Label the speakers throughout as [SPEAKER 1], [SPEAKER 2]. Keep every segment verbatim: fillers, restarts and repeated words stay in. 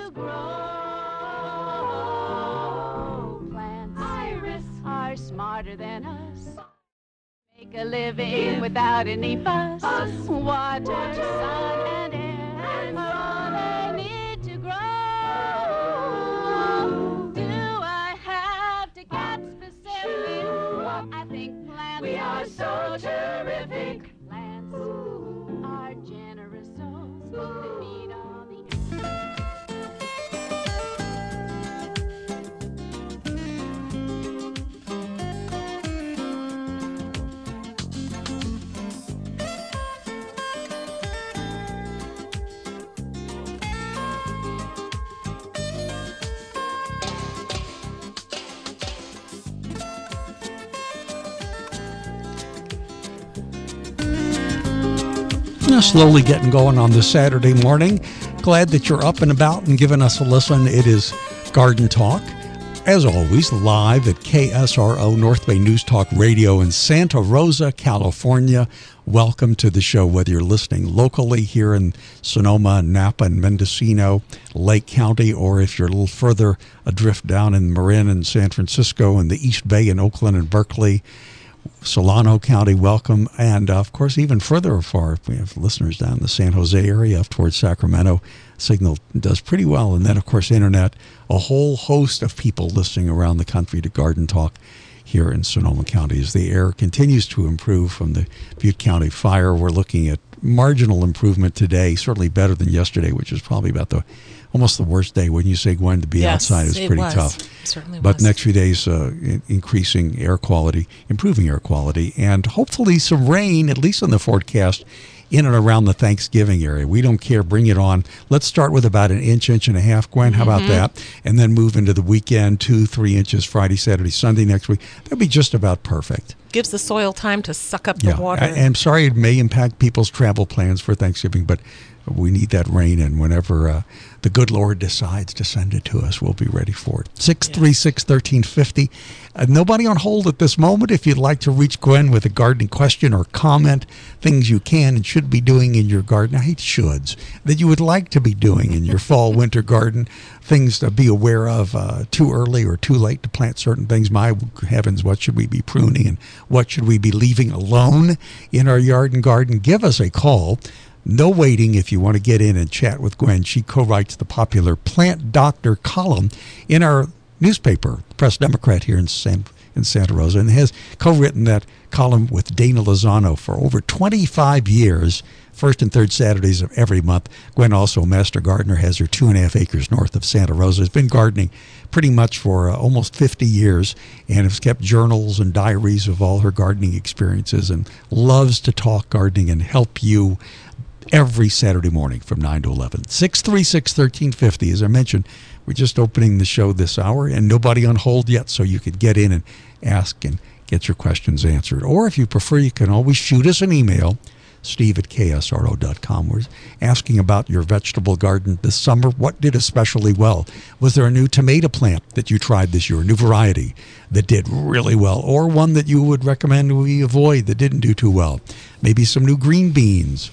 [SPEAKER 1] to grow. Plants Iris are smarter than us. Make a living without any fuss. Water, sun, and air are all they need to grow. Do I have to get specific? I think plants we are so terrific. Plants are generous souls that feed all the
[SPEAKER 2] Slowly getting going on this Saturday morning. Glad that you're up and about and giving us a listen. It is Garden Talk, as always, live at K S R O North Bay News Talk Radio in Santa Rosa, California. Welcome to the show, whether you're listening locally here in Sonoma, Napa, and Mendocino, Lake County, or if you're a little further adrift down in Marin and San Francisco and the East Bay in Oakland and Berkeley. Solano County, welcome. And, uh, of course, even further afar, we have listeners down in the San Jose area up towards Sacramento. Signal does pretty well. And then, of course, Internet, a whole host of people listening around the country to Garden Talk here in Sonoma County. As the air continues to improve from the Butte County fire, we're looking at marginal improvement today, certainly better than yesterday, which is probably about the almost the worst day. When you say going to be
[SPEAKER 3] yes,
[SPEAKER 2] outside is pretty
[SPEAKER 3] was.
[SPEAKER 2] tough.
[SPEAKER 3] It certainly
[SPEAKER 2] but
[SPEAKER 3] was.
[SPEAKER 2] next few days, uh, in- increasing air quality, improving air quality, and hopefully some rain, at least in the forecast, in and around the Thanksgiving area. We don't care. Bring it on. Let's start with about an inch, inch and a half, Gwen. How about
[SPEAKER 3] Mm-hmm.
[SPEAKER 2] that? And then move into the weekend, two, three inches, Friday, Saturday, Sunday next week. That'd be just about perfect.
[SPEAKER 3] Gives the soil time to suck up
[SPEAKER 2] Yeah,
[SPEAKER 3] the water.
[SPEAKER 2] I, I'm sorry it may impact people's travel plans for Thanksgiving, but we need that rain, and whenever uh, the good Lord decides to send it to us, we'll be ready for it. six three six, one three five zero. Uh, nobody on hold at this moment. If you'd like to reach Gwen with a gardening question or comment, things you can and should be doing in your garden, I hate shoulds, that you would like to be doing in your fall, winter garden, things to be aware of, uh, too early or too late to plant certain things. My heavens, what should we be pruning and what should we be leaving alone in our yard and garden? Give us a call. No waiting if you want to get in and chat with Gwen. She co-writes the popular Plant Doctor column in our newspaper, Press Democrat here in San, in Santa Rosa, and has co-written that column with Dana Lozano for over twenty-five years, first and third Saturdays of every month. Gwen, also a master gardener, has her two and a half acres north of Santa Rosa, has been gardening pretty much for uh, almost fifty years and has kept journals and diaries of all her gardening experiences and loves to talk gardening and help you every Saturday morning from nine to eleven. six three six, one three five zero. As I mentioned, we're just opening the show this hour and nobody on hold yet, so you could get in and ask and get your questions answered. Or if you prefer, you can always shoot us an email, steve at k s r o dot com. We're asking about your vegetable garden this summer. What did especially well? Was there a new tomato plant that you tried this year, a new variety that did really well, or one that you would recommend we avoid that didn't do too well? Maybe some new green beans.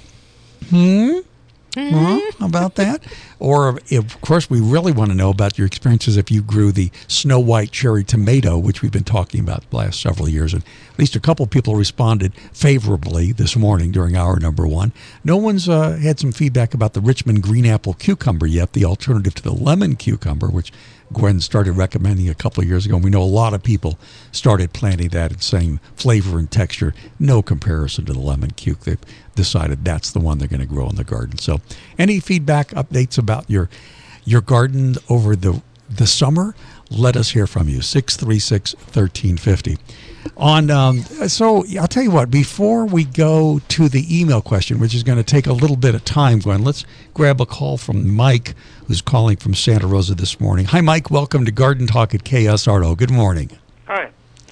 [SPEAKER 2] Hmm?
[SPEAKER 3] Mm-hmm.
[SPEAKER 2] Huh? How about that? Or, of course, we really want to know about your experiences if you grew the Snow White cherry tomato, which we've been talking about the last several years. And at least a couple people responded favorably this morning during hour number one. No one's uh, had some feedback about the Richmond green apple cucumber yet, the alternative to the lemon cucumber, which Gwen started recommending a couple of years ago. And we know a lot of people started planting that and saying flavor and texture, no comparison to the lemon cuc. They've decided that's the one they're going to grow in the garden. So any feedback, updates about your your garden over the the summer, let us hear from you. six three six, one three five zero. On um, so I'll tell you what, before we go to the email question, which is going to take a little bit of time, Gwen, let's grab a call from Mike, who's calling from Santa Rosa this morning. Hi, Mike. Welcome to Garden Talk at K S R O. Good morning.
[SPEAKER 4] Hi.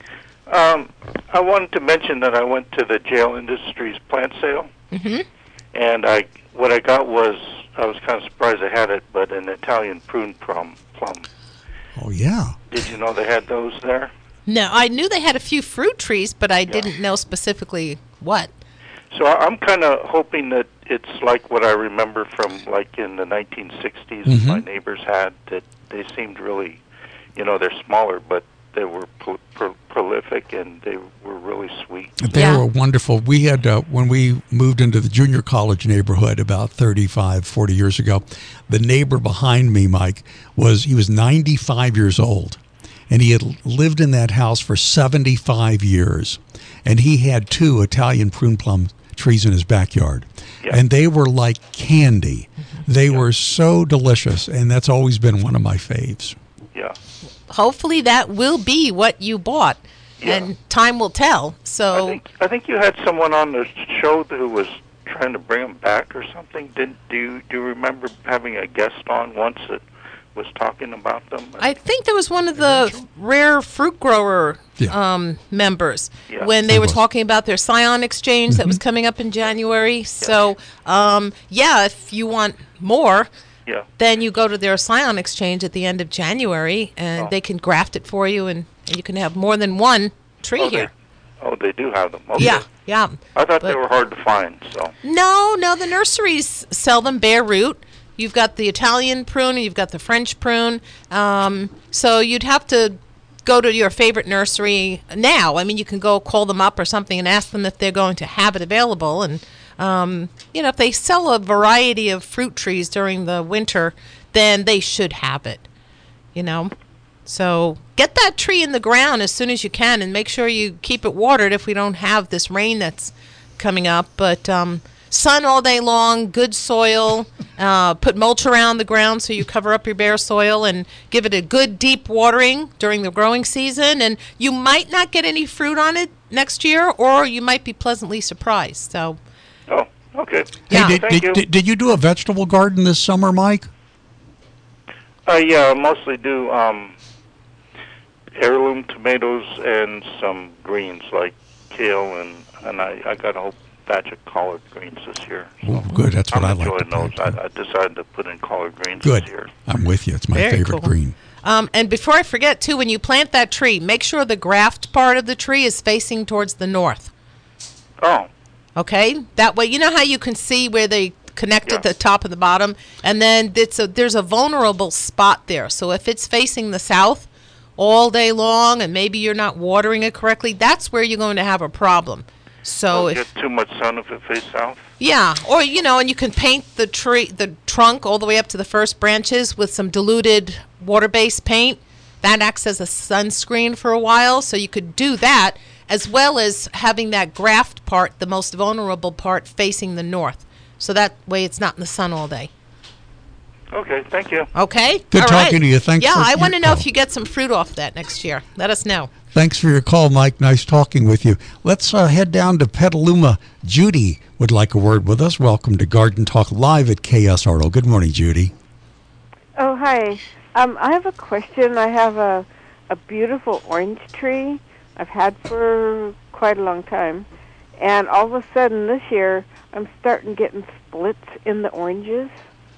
[SPEAKER 4] Um, I wanted to mention that I went to the Jail Industries plant sale,
[SPEAKER 3] Mm-hmm.
[SPEAKER 4] and I what I got was, I was kind of surprised I had it, but an Italian prune plum. plum.
[SPEAKER 2] Oh, yeah.
[SPEAKER 4] Did you know they had those there?
[SPEAKER 3] No, I knew they had a few fruit trees, but I
[SPEAKER 4] Yeah.
[SPEAKER 3] didn't know specifically what.
[SPEAKER 4] So I- I'm kind of hoping that it's like what I remember from like in the nineteen sixties.
[SPEAKER 2] Mhm.
[SPEAKER 4] My neighbors had that. They seemed really, you know, they're smaller, but they were pro- pro- prolific and they were really sweet.
[SPEAKER 2] They
[SPEAKER 3] Yeah.
[SPEAKER 2] were wonderful. We had, uh, when we moved into the junior college neighborhood about thirty-five, forty years ago, the neighbor behind me, Mike, was, he was ninety-five years old. And he had lived in that house for seventy-five years. And he had two Italian prune plum trees in his backyard.
[SPEAKER 4] Yeah.
[SPEAKER 2] And they were like candy. They were so delicious. And that's always been one of my faves.
[SPEAKER 4] Yeah.
[SPEAKER 3] Hopefully that will be what you bought,
[SPEAKER 4] Yeah.
[SPEAKER 3] and time will tell.
[SPEAKER 4] I
[SPEAKER 3] So
[SPEAKER 4] think I think you had someone on the show who was trying to bring them back or something. Did do you, do you remember having a guest on once that was talking about them?
[SPEAKER 3] I think there was one of the rare fruit grower
[SPEAKER 2] Yeah.
[SPEAKER 3] um, members
[SPEAKER 4] Yeah.
[SPEAKER 3] when they
[SPEAKER 2] There
[SPEAKER 3] were
[SPEAKER 2] was.
[SPEAKER 3] talking about their Scion exchange that was coming up in January. So, um, yeah, if you want more,
[SPEAKER 4] Yeah.
[SPEAKER 3] then you go to their Scion exchange at the end of January, and
[SPEAKER 4] Oh.
[SPEAKER 3] they can graft it for you, and, and you can have more than one tree
[SPEAKER 4] Oh,
[SPEAKER 3] here.
[SPEAKER 4] They, oh, they do have them. Okay.
[SPEAKER 3] Yeah, yeah.
[SPEAKER 4] I thought they
[SPEAKER 3] But-
[SPEAKER 4] were hard to find. So.
[SPEAKER 3] No, no, the nurseries sell them bare root. You've got the Italian prune and you've got the French prune. Um, so you'd have to go to your favorite nursery now. I mean, you can go call them up or something and ask them if they're going to have it available. And, um, you know, if they sell a variety of fruit trees during the winter, then they should have it, you know. So get that tree in the ground as soon as you can and make sure you keep it watered if we don't have this rain that's coming up. But um, sun all day long, good soil, uh, put mulch around the ground so you cover up your bare soil and give it a good deep watering during the growing season. And you might not get any fruit on it next year, or you might be pleasantly surprised. So,
[SPEAKER 4] Oh, okay.
[SPEAKER 3] Yeah.
[SPEAKER 2] Hey, did,
[SPEAKER 4] Thank
[SPEAKER 2] did,
[SPEAKER 4] you.
[SPEAKER 2] did, did you do a vegetable garden this summer, Mike?
[SPEAKER 4] Uh, yeah, I mostly do um, heirloom tomatoes and some greens like kale, and, and I, I got a whole batch of collard greens this year.
[SPEAKER 2] Oh, good. That's what
[SPEAKER 4] I'm
[SPEAKER 2] I like to
[SPEAKER 4] enjoying those.
[SPEAKER 2] plant.
[SPEAKER 4] I, I decided to put in collard greens
[SPEAKER 2] Good.
[SPEAKER 4] this year.
[SPEAKER 2] I'm with you. It's my
[SPEAKER 3] Very
[SPEAKER 2] favorite
[SPEAKER 3] cool.
[SPEAKER 2] green.
[SPEAKER 3] Um, and before I forget, too, when you plant that tree, make sure the graft part of the tree is facing towards the north.
[SPEAKER 4] Oh,
[SPEAKER 3] Okay? That way, you know how you can see where they connect
[SPEAKER 4] Yeah.
[SPEAKER 3] at the top and the bottom? And then it's a, there's a vulnerable spot there. So if it's facing the south all day long and maybe you're not watering it correctly, that's where you're going to have a problem. So
[SPEAKER 4] don't
[SPEAKER 3] if
[SPEAKER 4] get too much sun if it faces south.
[SPEAKER 3] yeah, or you know, and you can paint the tree, the trunk all the way up to the first branches with some diluted water-based paint. That acts as a sunscreen for a while, so you could do that, as well as having that graft part, the most vulnerable part, facing the north. So that way it's not in the sun all day.
[SPEAKER 4] Okay, thank you.
[SPEAKER 3] Okay?
[SPEAKER 2] Good
[SPEAKER 3] All
[SPEAKER 2] talking
[SPEAKER 3] right.
[SPEAKER 2] to you. Thanks
[SPEAKER 3] Yeah,
[SPEAKER 2] for
[SPEAKER 3] I
[SPEAKER 2] your
[SPEAKER 3] want to know
[SPEAKER 2] call.
[SPEAKER 3] if you get some fruit off that next year. Let us know.
[SPEAKER 2] Thanks for your call, Mike. Nice talking with you. Let's uh, head down to Petaluma. Judy would like a word with us. Welcome to Garden Talk Live at K S R O. Good morning, Judy.
[SPEAKER 5] Oh, hi. Um, I have a question. I have a, a beautiful orange tree I've had for quite a long time. And all of a sudden this year, I'm starting getting splits in the oranges.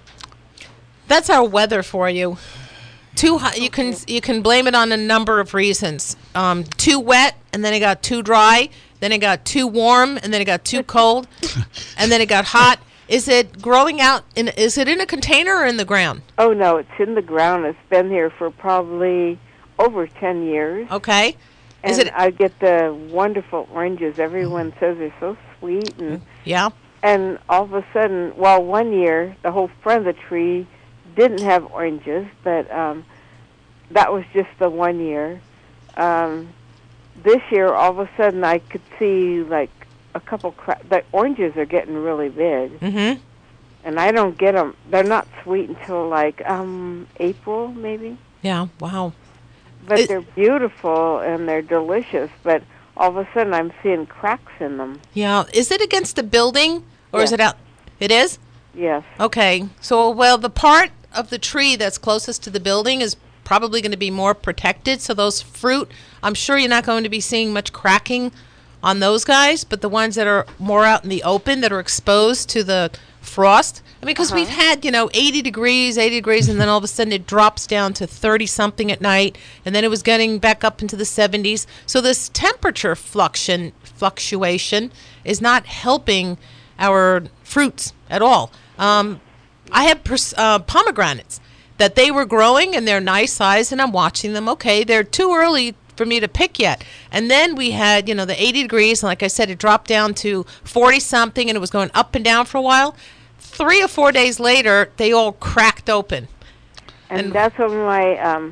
[SPEAKER 3] That's our weather for you. Too hot. You can you can blame it on a number of reasons. Um, too wet, and then it got too dry. Then it got too warm, and then it got too cold, and then it got hot. Is it growing out in? Is it in a container or in the ground?
[SPEAKER 5] Oh, no, it's in the ground. It's been here for probably over ten years.
[SPEAKER 3] Okay. Is
[SPEAKER 5] and
[SPEAKER 3] it?
[SPEAKER 5] I get the wonderful oranges. Everyone says they're so sweet. And,
[SPEAKER 3] Yeah.
[SPEAKER 5] and all of a sudden, well, one year, the whole front of the tree didn't have oranges, but um, that was just the one year. Um, this year, all of a sudden, I could see like a couple. Cra- the oranges are getting really big,
[SPEAKER 3] Mm-hmm.
[SPEAKER 5] and I don't get them. They're not sweet until like um, April, maybe.
[SPEAKER 3] Yeah. Wow.
[SPEAKER 5] But
[SPEAKER 3] It-
[SPEAKER 5] they're beautiful and they're delicious. But all of a sudden, I'm seeing cracks in them.
[SPEAKER 3] Yeah. Is it against the building or is
[SPEAKER 5] Yeah.
[SPEAKER 3] it out? It is.
[SPEAKER 5] Yes.
[SPEAKER 3] Okay. So, well, the part of the tree that's closest to the building is probably going to be more protected. So those fruit, I'm sure you're not going to be seeing much cracking on those guys, but the ones that are more out in the open that are exposed to the frost. I mean, because we've had, you know, eighty degrees, eighty degrees, and then all of a sudden it drops down to thirty-something at night, and then it was getting back up into the seventies. So this temperature fluction, fluctuation is not helping our fruits at all. Um, I have pers- uh, pomegranates that they were growing, and they're nice size, and I'm watching them. Okay, they're too early for me to pick yet. And then we had, you know, the eighty degrees, and like I said, it dropped down to forty something, and it was going up and down for a while. Three or four days later, they all cracked open.
[SPEAKER 5] And,
[SPEAKER 3] And-
[SPEAKER 5] that's when my um,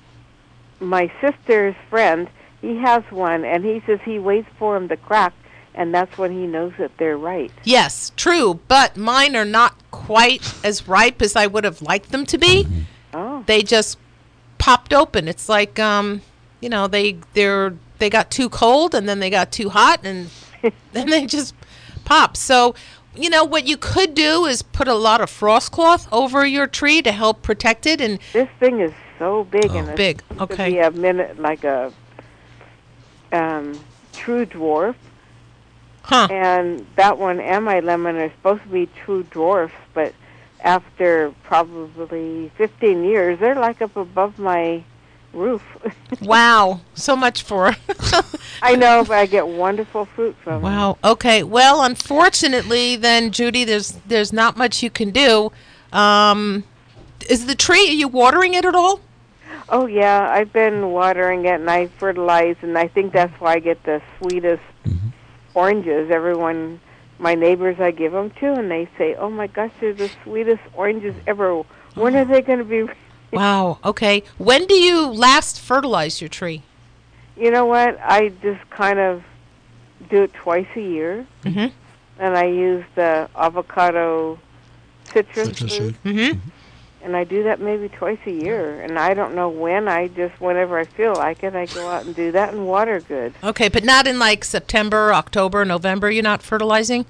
[SPEAKER 5] my sister's friend, he has one, and he says he waits for them to crack, and that's when he knows that they're right.
[SPEAKER 3] Yes, true, but mine are not quite as ripe as I would have liked them to be.
[SPEAKER 5] Oh.
[SPEAKER 3] They just popped open. It's like, um, you know, they they're they got too cold, and then they got too hot, and then they just pop. So, you know, what you could do is put a lot of frost cloth over your tree to help protect it. And
[SPEAKER 5] This thing is so big, and it's
[SPEAKER 3] big,
[SPEAKER 5] supposed to
[SPEAKER 3] okay.
[SPEAKER 5] be a minute like a um, true dwarf.
[SPEAKER 3] huh?
[SPEAKER 5] And that one and my lemon are supposed to be true dwarfs, but after probably fifteen years, they're like up above my roof.
[SPEAKER 3] Wow, so much for.
[SPEAKER 5] I know, but I get wonderful fruit from them.
[SPEAKER 3] Wow. Okay. Well, unfortunately, then Judy, there's there's not much you can do. Um, is the tree? Are you watering it at all?
[SPEAKER 5] Oh, yeah, I've been watering it, and I fertilize, and I think that's why I get the sweetest
[SPEAKER 2] Mm-hmm.
[SPEAKER 5] oranges. Everyone, my neighbors I give them to, and they say, oh, my gosh, they're the sweetest oranges ever. When are they going to be...
[SPEAKER 3] Wow. Okay. When do you last fertilize your tree?
[SPEAKER 5] You know what? I just kind of do it twice a year,
[SPEAKER 3] Mhm.
[SPEAKER 5] and I use the avocado citrus,
[SPEAKER 2] Citrus
[SPEAKER 5] fruit,
[SPEAKER 2] seed.
[SPEAKER 3] Mm-hmm.
[SPEAKER 5] and I do that maybe twice a year. And I don't know when. I just, whenever I feel like it, I go out and do that and water good.
[SPEAKER 3] Okay, but not in like September, October, November. You're not fertilizing.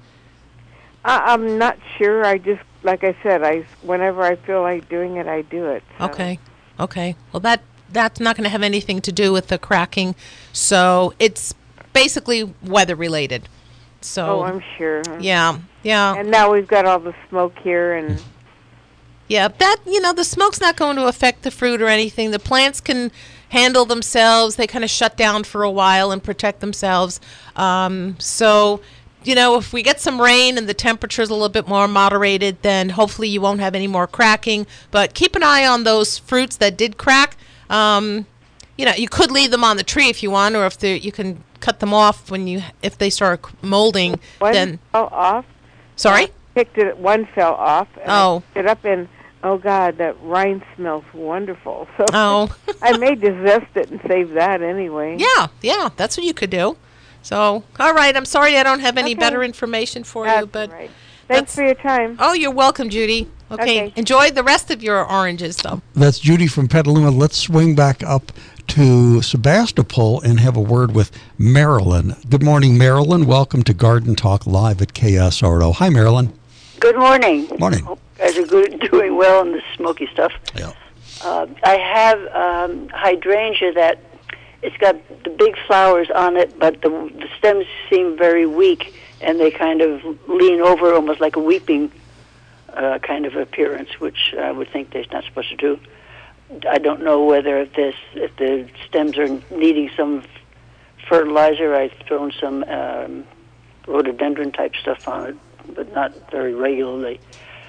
[SPEAKER 5] I, I'm not sure. I just, like I said, I whenever I feel like doing it, I do it. So.
[SPEAKER 3] Okay. Okay. Well, that that's not going to have anything to do with the cracking. So it's basically weather related. So
[SPEAKER 5] Oh, I'm sure.
[SPEAKER 3] yeah, yeah,
[SPEAKER 5] And now we've got all the smoke here, and
[SPEAKER 3] yeah. That you know, the smoke's not going to affect the fruit or anything. The plants can handle themselves. They kind of shut down for a while and protect themselves. Um, so. You know, if we get some rain and the temperature's a little bit more moderated, then hopefully you won't have any more cracking. But keep an eye on those fruits that did crack. Um, you know, you could leave them on the tree if you want, or if you can cut them off when you if they start molding.
[SPEAKER 5] one
[SPEAKER 3] Then
[SPEAKER 5] fell off.
[SPEAKER 3] sorry.
[SPEAKER 5] I picked it. One fell off. And
[SPEAKER 3] Oh.
[SPEAKER 5] I picked it up, and oh God, that rind smells wonderful. So
[SPEAKER 3] Oh.
[SPEAKER 5] I may just zest it and save that anyway.
[SPEAKER 3] Yeah, yeah, that's what you could do. So, all right. I'm sorry I don't have any
[SPEAKER 5] Okay.
[SPEAKER 3] better information for
[SPEAKER 5] That's
[SPEAKER 3] you, but
[SPEAKER 5] right. Thanks
[SPEAKER 3] that's-
[SPEAKER 5] for your time.
[SPEAKER 3] oh, you're welcome, Judy. Okay.
[SPEAKER 5] Okay.
[SPEAKER 3] Enjoy the rest of your oranges, though.
[SPEAKER 2] That's Judy from Petaluma. Let's swing back up to Sebastopol and have a word with Marilyn. Good morning, Marilyn. Welcome to Garden Talk Live at K S R O. Hi, Marilyn.
[SPEAKER 6] Good morning.
[SPEAKER 2] Morning.
[SPEAKER 6] Hope you guys are good, doing well in this smoky stuff.
[SPEAKER 2] Yeah.
[SPEAKER 6] Uh, I have um, hydrangea that it's got the big flowers on it, but the, the stems seem very weak, and they kind of lean over almost like a weeping uh, kind of appearance, which I would think they're not supposed to do. I don't know whether if this if the stems are needing some fertilizer. I've thrown some um, rhododendron type stuff on it, but not very regularly.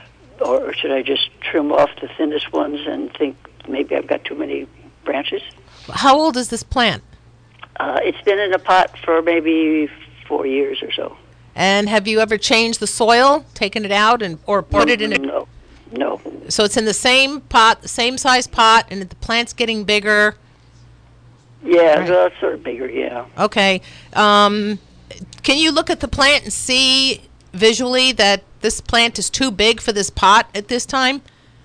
[SPEAKER 6] Or should I just trim off the thinnest ones and think maybe I've got too many branches?
[SPEAKER 3] How old is this plant?
[SPEAKER 6] Uh, it's been in a pot for maybe four years or so.
[SPEAKER 3] And have you ever changed the soil, taken it out, and or put it in a?
[SPEAKER 6] No, no.
[SPEAKER 3] So it's in the same pot, the same size pot, and the plant's getting bigger.
[SPEAKER 6] Yeah,
[SPEAKER 3] Right.
[SPEAKER 6] well, it's sort of bigger, yeah.
[SPEAKER 3] Okay. Um, can you look at the plant and see visually that this plant is too big for this pot at this time?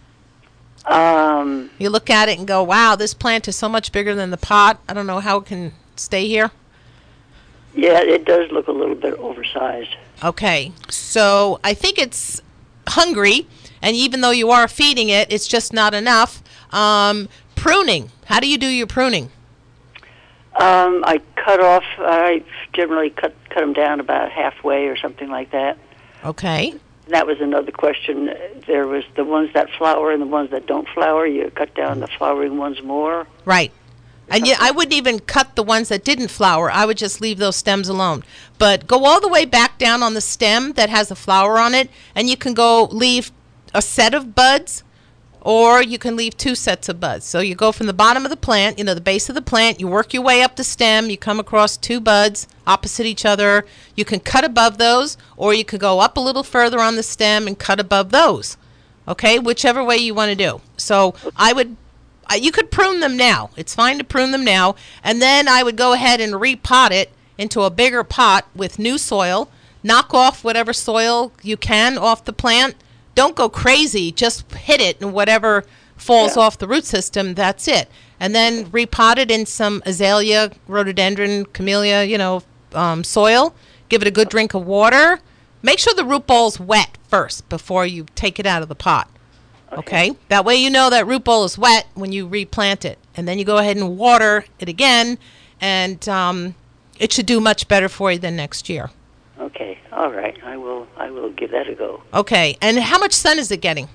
[SPEAKER 6] Um,
[SPEAKER 3] You look at it and go, wow, this plant is so much bigger than the pot. I don't know how it can stay here.
[SPEAKER 6] yeah, it does look a little bit oversized.
[SPEAKER 3] Okay. So I think it's hungry, and even though you are feeding it, it's just not enough. Um, pruning. How do you do your pruning?
[SPEAKER 6] Um, I cut off, I generally cut, cut them down about halfway or something like that.
[SPEAKER 3] Okay.
[SPEAKER 6] That was another question. There was the ones that flower and the ones that don't flower. You cut down the flowering ones more.
[SPEAKER 3] Right. And yeah, I wouldn't even cut the ones that didn't flower. I would just leave those stems alone. But go all the way back down on the stem that has a flower on it, and you can go leave a set of buds, or you can leave two sets of buds. So you go from the bottom of the plant, you know, the base of the plant, you work your way up the stem, you come across two buds opposite each other. You can cut above those, or you could go up a little further on the stem and cut above those. Okay, whichever way you want to do. So I would, uh, you could prune them now. It's fine to prune them now. And then I would go ahead and repot it into a bigger pot with new soil. Knock off whatever soil you can off the plant. Don't go crazy. Just hit it, and whatever falls
[SPEAKER 6] Yeah.
[SPEAKER 3] off the root system, that's it. And then repot it in some azalea, rhododendron, camellia, you know, um, soil. Give it a good drink of water. Make sure the root ball's wet first before you take it out of the pot. Okay. okay? That way you know that root ball is wet when you replant it. And then you go ahead and water it again, and um, it should do much better for you than next year.
[SPEAKER 6] Okay. All right. I will. I will give that a go.
[SPEAKER 3] Okay. And how much sun is it getting?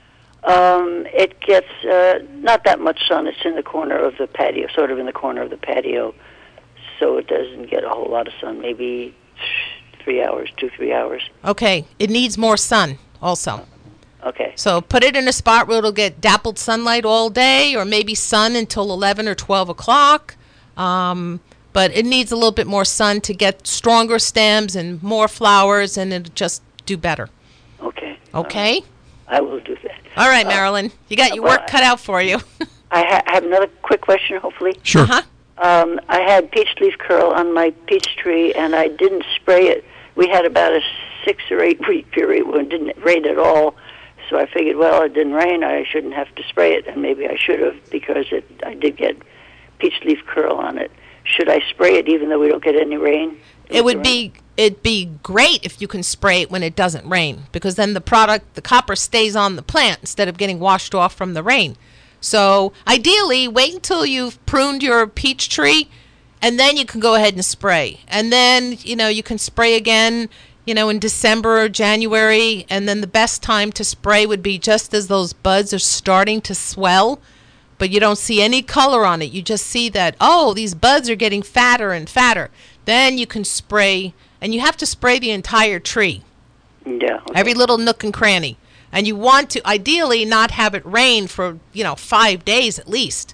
[SPEAKER 6] Um, it gets uh, not that much sun. It's in the corner of the patio, sort of in the corner of the patio, so it doesn't get a whole lot of sun. Maybe three hours, two, three hours.
[SPEAKER 3] Okay. It needs more sun also.
[SPEAKER 6] Okay.
[SPEAKER 3] So put it in a spot where it'll get dappled sunlight all day, or maybe sun until eleven or twelve o'clock. Um, but it needs a little bit more sun to get stronger stems and more flowers, and it'll just do better.
[SPEAKER 6] Okay.
[SPEAKER 3] Okay?
[SPEAKER 6] All right. I will do that.
[SPEAKER 3] All right,
[SPEAKER 6] Uh,
[SPEAKER 3] Marilyn. You got your
[SPEAKER 6] well,
[SPEAKER 3] work cut out for you.
[SPEAKER 6] I, ha- I have another quick question, hopefully.
[SPEAKER 2] Sure.
[SPEAKER 3] Uh-huh.
[SPEAKER 6] Um, I had peach leaf curl on my peach tree, and I didn't spray it. We had about a six or eight week period when it didn't rain at all. So I figured, well, it didn't rain. I shouldn't have to spray it, and maybe I should have, because it, I did get peach leaf curl on it. Should I spray it even though we don't get any rain?
[SPEAKER 3] It would be it'd be great if you can spray it when it doesn't rain, because then the product, the copper, stays on the plant instead of getting washed off from the rain. So ideally, wait until you've pruned your peach tree, and then you can go ahead and spray. And then, you know, you can spray again, you know, in December or January, and then the best time to spray would be just as those buds are starting to swell, but you don't see any color on it. You just see that, oh, these buds are getting fatter and fatter. Then you can spray, and you have to spray the entire tree,
[SPEAKER 6] Yeah. Okay.
[SPEAKER 3] every little nook and cranny. And you want to ideally not have it rain for, you know, five days at least.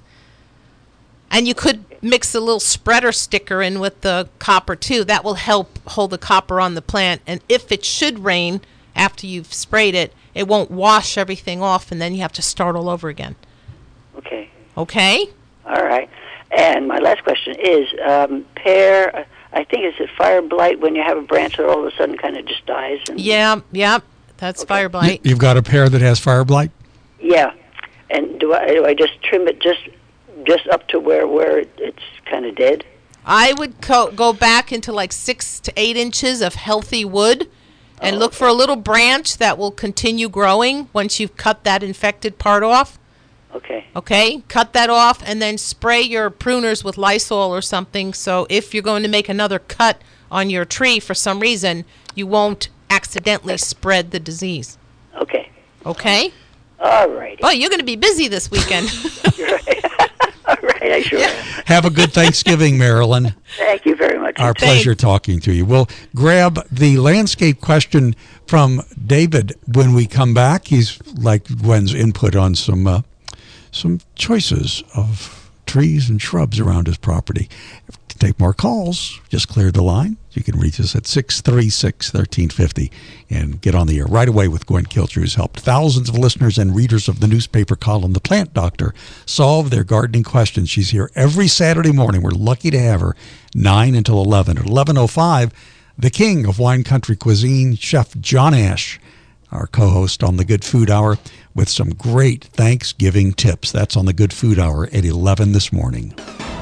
[SPEAKER 3] And you could mix a little spreader sticker in with the copper too. That will help hold the copper on the plant. And if it should rain after you've sprayed it, it won't wash everything off, and then you have to start all over again.
[SPEAKER 6] Okay.
[SPEAKER 3] Okay?
[SPEAKER 6] All right. And my last question is, um, pear, I think it's a fire blight when you have a branch that all of a sudden kind of just dies. And
[SPEAKER 3] Yeah, yeah. That's
[SPEAKER 6] Okay.
[SPEAKER 3] fire blight.
[SPEAKER 2] You've got a pear that has fire blight?
[SPEAKER 6] Yeah. And do I do I just trim it just just up to where where it, it's kind of dead?
[SPEAKER 3] I would co- go back into like six to eight inches of healthy wood and
[SPEAKER 6] Oh,
[SPEAKER 3] look for a little branch that will continue growing once you've cut that infected part off.
[SPEAKER 6] Okay.
[SPEAKER 3] Okay? Cut that off and then spray your pruners with Lysol or something, so if you're going to make another cut on your tree for some reason, you won't accidentally spread the disease.
[SPEAKER 6] Okay.
[SPEAKER 3] Okay?
[SPEAKER 6] All righty.
[SPEAKER 3] Boy, you're going to be busy this weekend.
[SPEAKER 6] You're right. All right, I sure am.
[SPEAKER 2] Have a good Thanksgiving, Marilyn.
[SPEAKER 6] Thank you very much.
[SPEAKER 2] Our pleasure talking to you. We'll grab the landscape question from David when we come back. He's like Gwen's input on some uh, some choices of trees and shrubs around his property. To take more calls, just clear the line. You can reach us at six three six, one three five zero and get on the air right away with Gwen Kilcher, who's helped thousands of listeners and readers of the newspaper column The Plant Doctor solve their gardening questions. She's here every Saturday morning. We're lucky to have her, nine until eleven. At eleven oh five, the king of wine country cuisine, Chef John Ash, our co-host on the Good Food Hour, with some great Thanksgiving tips. That's on the Good Food Hour at eleven this morning.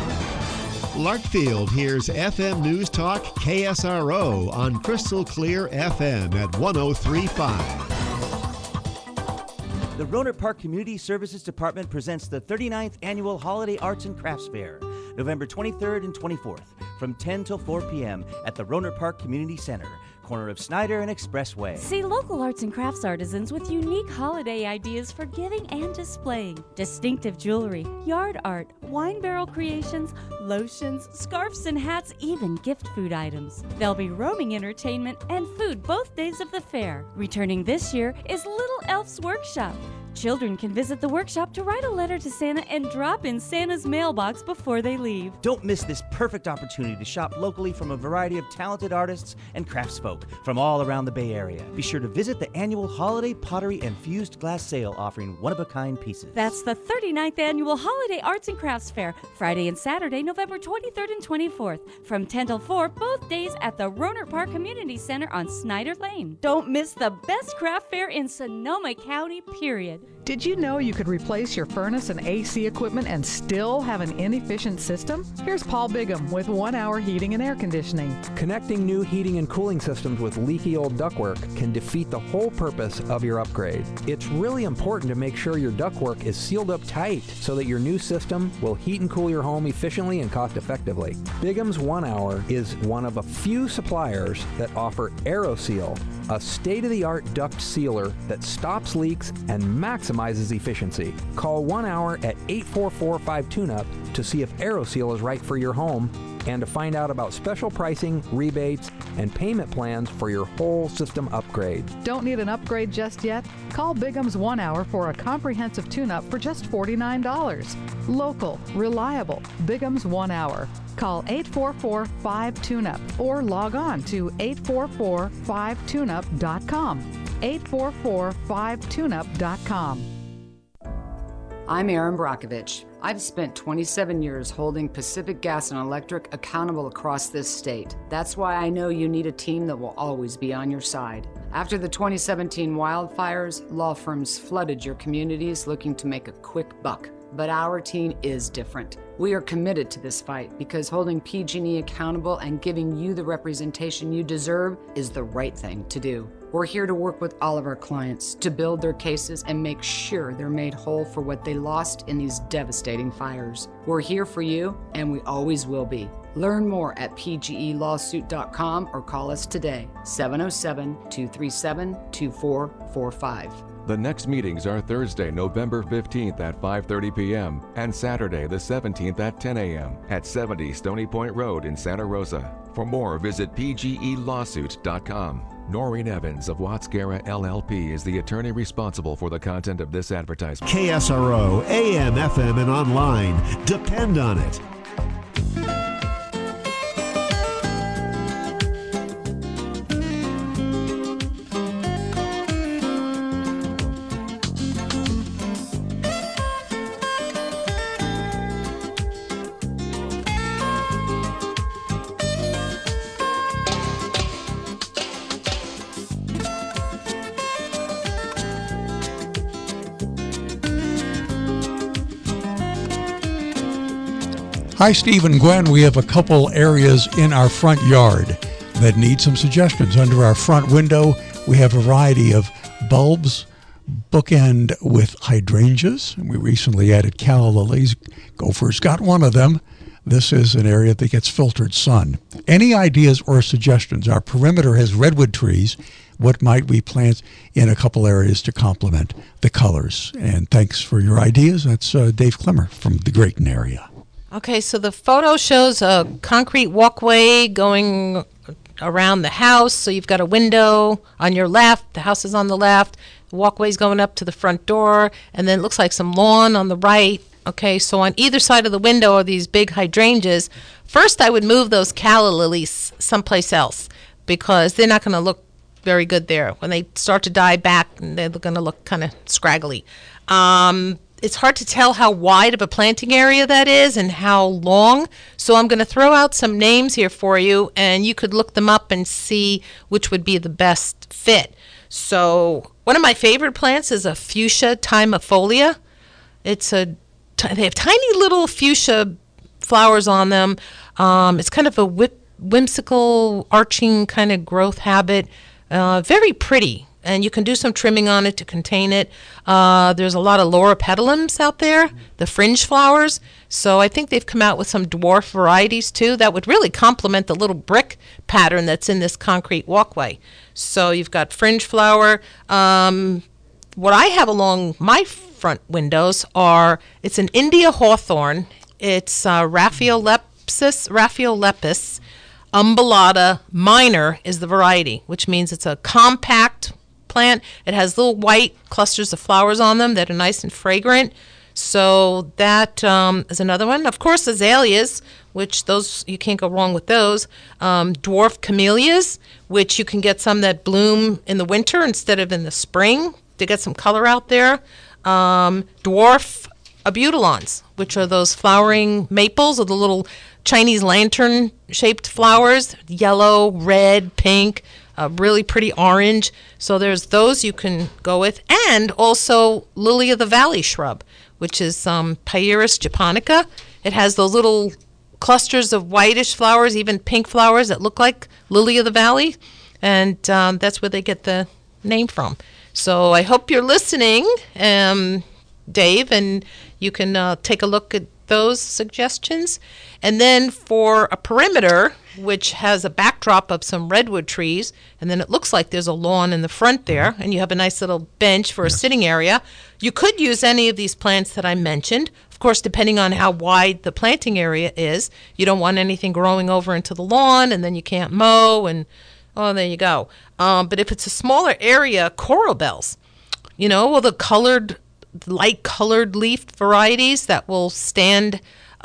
[SPEAKER 7] Larkfield hears F M News Talk K S R O on Crystal Clear F M at one oh three point five.
[SPEAKER 8] The Rohnert Park Community Services Department presents the thirty-ninth Annual Holiday Arts and Crafts Fair, November twenty-third and twenty-fourth, from ten till four p.m. at the Rohnert Park Community Center, corner of Snyder and Expressway.
[SPEAKER 9] See local arts and crafts artisans with unique holiday ideas for giving and displaying. Distinctive jewelry, yard art, wine barrel creations, lotions, scarves and hats, even gift food items. There'll be roaming entertainment and food both days of the fair. Returning this year is Little Elf's Workshop. Children can visit the workshop to write a letter to Santa and drop in Santa's mailbox before they leave.
[SPEAKER 8] Don't miss this perfect opportunity to shop locally from a variety of talented artists and craftsfolk from all around the Bay Area. Be sure to visit the annual Holiday Pottery and Fused Glass Sale offering one-of-a-kind pieces.
[SPEAKER 9] That's the thirty-ninth Annual Holiday Arts and Crafts Fair, Friday and Saturday, November twenty-third and twenty-fourth, from ten till four, both days at the Rohnert Park Community Center on Snyder Lane. Don't miss the best craft fair in Sonoma County, period.
[SPEAKER 10] Did you know you could replace your furnace and A C equipment and still have an inefficient system? Here's Paul Bigham with One Hour Heating and Air Conditioning.
[SPEAKER 11] Connecting new heating and cooling systems with leaky old ductwork can defeat the whole purpose of your upgrade. It's really important to make sure your ductwork is sealed up tight so that your new system will heat and cool your home efficiently and cost effectively. Bigham's One Hour is one of a few suppliers that offer AeroSeal, a state-of-the-art duct sealer that stops leaks and maximizes efficiency. Call One Hour at eight four four five tune up to see if AeroSeal is right for your home and to find out about special pricing, rebates, and payment plans for your whole system upgrade.
[SPEAKER 10] Don't need an upgrade just yet? Call Bigham's One Hour for a comprehensive tune-up for just forty-nine dollars. Local, reliable, Bigham's One Hour. Call eight four four five tune up or log on to eight four four five tune up dot com. eight four four five tune up dot com.
[SPEAKER 12] I'm Erin Brockovich. I've spent twenty-seven years holding Pacific Gas and Electric accountable across this state. That's why I know you need a team that will always be on your side. After the twenty seventeen wildfires, law firms flooded your communities looking to make a quick buck. But our team is different. We are committed to this fight because holding P G and E accountable and giving you the representation you deserve is the right thing to do. We're here to work with all of our clients to build their cases and make sure they're made whole for what they lost in these devastating fires. We're here for you, and we always will be. Learn more at p g e lawsuit dot com or call us today, seven oh seven, two three seven, two four four five.
[SPEAKER 13] The next meetings are Thursday, November fifteenth at five thirty p.m. and Saturday the seventeenth at ten a.m. at seventy Stony Point Road in Santa Rosa. For more, visit p g e lawsuit dot com. Noreen Evans of Watts Guerra L L P is the attorney responsible for the content of this advertisement.
[SPEAKER 7] K S R O, A M, F M, and online. Depend on it.
[SPEAKER 2] Hi, Steve and Gwen. We have a couple areas in our front yard that need some suggestions. Under our front window, we have a variety of bulbs, bookend with hydrangeas. We recently added calla lilies. Gopher's got one of them. This is an area that gets filtered sun. Any ideas or suggestions? Our perimeter has redwood trees. What might we plant in a couple areas to complement the colors? And thanks for your ideas. That's uh, Dave Clemmer from the Grayton area.
[SPEAKER 3] Okay, so the photo shows a concrete walkway going around the house. So you've got a window on your left, the house is on the left, the walkway's going up to the front door, and then it looks like some lawn on the right. Okay, so on either side of the window are these big hydrangeas. First, I would move those calla lilies someplace else because they're not going to look very good there. When they start to die back, they're going to look kind of scraggly. Um... It's hard to tell how wide of a planting area that is and how long. So I'm going to throw out some names here for you, and you could look them up and see which would be the best fit. So one of my favorite plants is a fuchsia thymifolia. It's a they have tiny little fuchsia flowers on them. Um, it's kind of a whip, whimsical, arching kind of growth habit. Uh, very pretty. and you can do some trimming on it to contain it. Uh, there's a lot of loropetalums out there, the fringe flowers. So I think they've come out with some dwarf varieties too that would really complement the little brick pattern that's in this concrete walkway. So you've got fringe flower. Um, what I have along my front windows are, it's an India hawthorn. It's uh, Raphiolepis, Raphiolepis umbellata minor is the variety, which means it's a compact plant. It has little white clusters of flowers on them that are nice and fragrant. So that um, is another one. Of course, azaleas, which those you can't go wrong with those. Um, dwarf camellias, which you can get some that bloom in the winter instead of in the spring to get some color out there. Um, dwarf abutilons, which are those flowering maples or the little Chinese lantern-shaped flowers, yellow, red, pink, uh, really pretty orange. So there's those you can go with. And also lily of the valley shrub, which is um, Pieris japonica. It has those little clusters of whitish flowers, even pink flowers that look like lily of the valley. And um, that's where they get the name from. So I hope you're listening, um, Dave, and you can uh, take a look at those suggestions. And then for a perimeter, which has a backdrop of some redwood trees, and then it looks like there's a lawn in the front there, and you have a nice little bench for yes. a sitting area, you could use any of these plants that I mentioned. Of course, depending on how wide the planting area is, you don't want anything growing over into the lawn, and then you can't mow, and oh, there you go. Um, but if it's a smaller area, coral bells, you know, well, the colored, light colored leafed varieties that will stand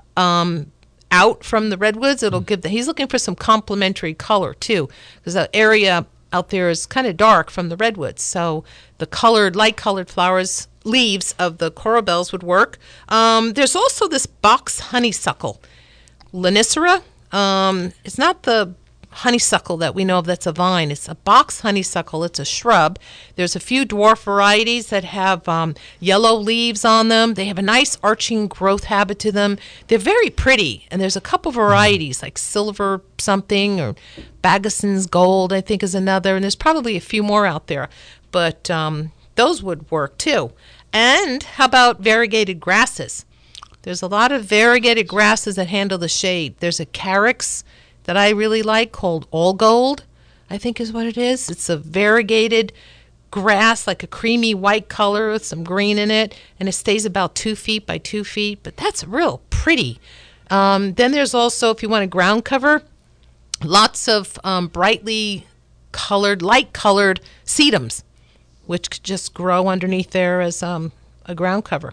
[SPEAKER 3] um, out from the redwoods, it'll give the, he's looking for some complementary color too, because the area out there is kind of dark from the redwoods. So the colored, light colored flowers, leaves of the coral bells would work. Um, there's also this box honeysuckle, Lonicera. Um, it's not the honeysuckle that we know of that's a vine. It's a box honeysuckle. It's a shrub. There's a few dwarf varieties that have um, yellow leaves on them. They have a nice arching growth habit to them. They're very pretty, and there's a couple varieties like silver something or Bagason's gold, I think, is another, and there's probably a few more out there, but um, those would work too. And how about variegated grasses? There's a lot of variegated grasses that handle the shade. There's a carex that I really like called All Gold, I think is what it is. It's a variegated grass, like a creamy white color with some green in it, and it stays about two feet by two feet, but that's real pretty. Um, then there's also, if you want a ground cover, lots of um, brightly colored, light colored sedums, which could just grow underneath there as um, a ground cover.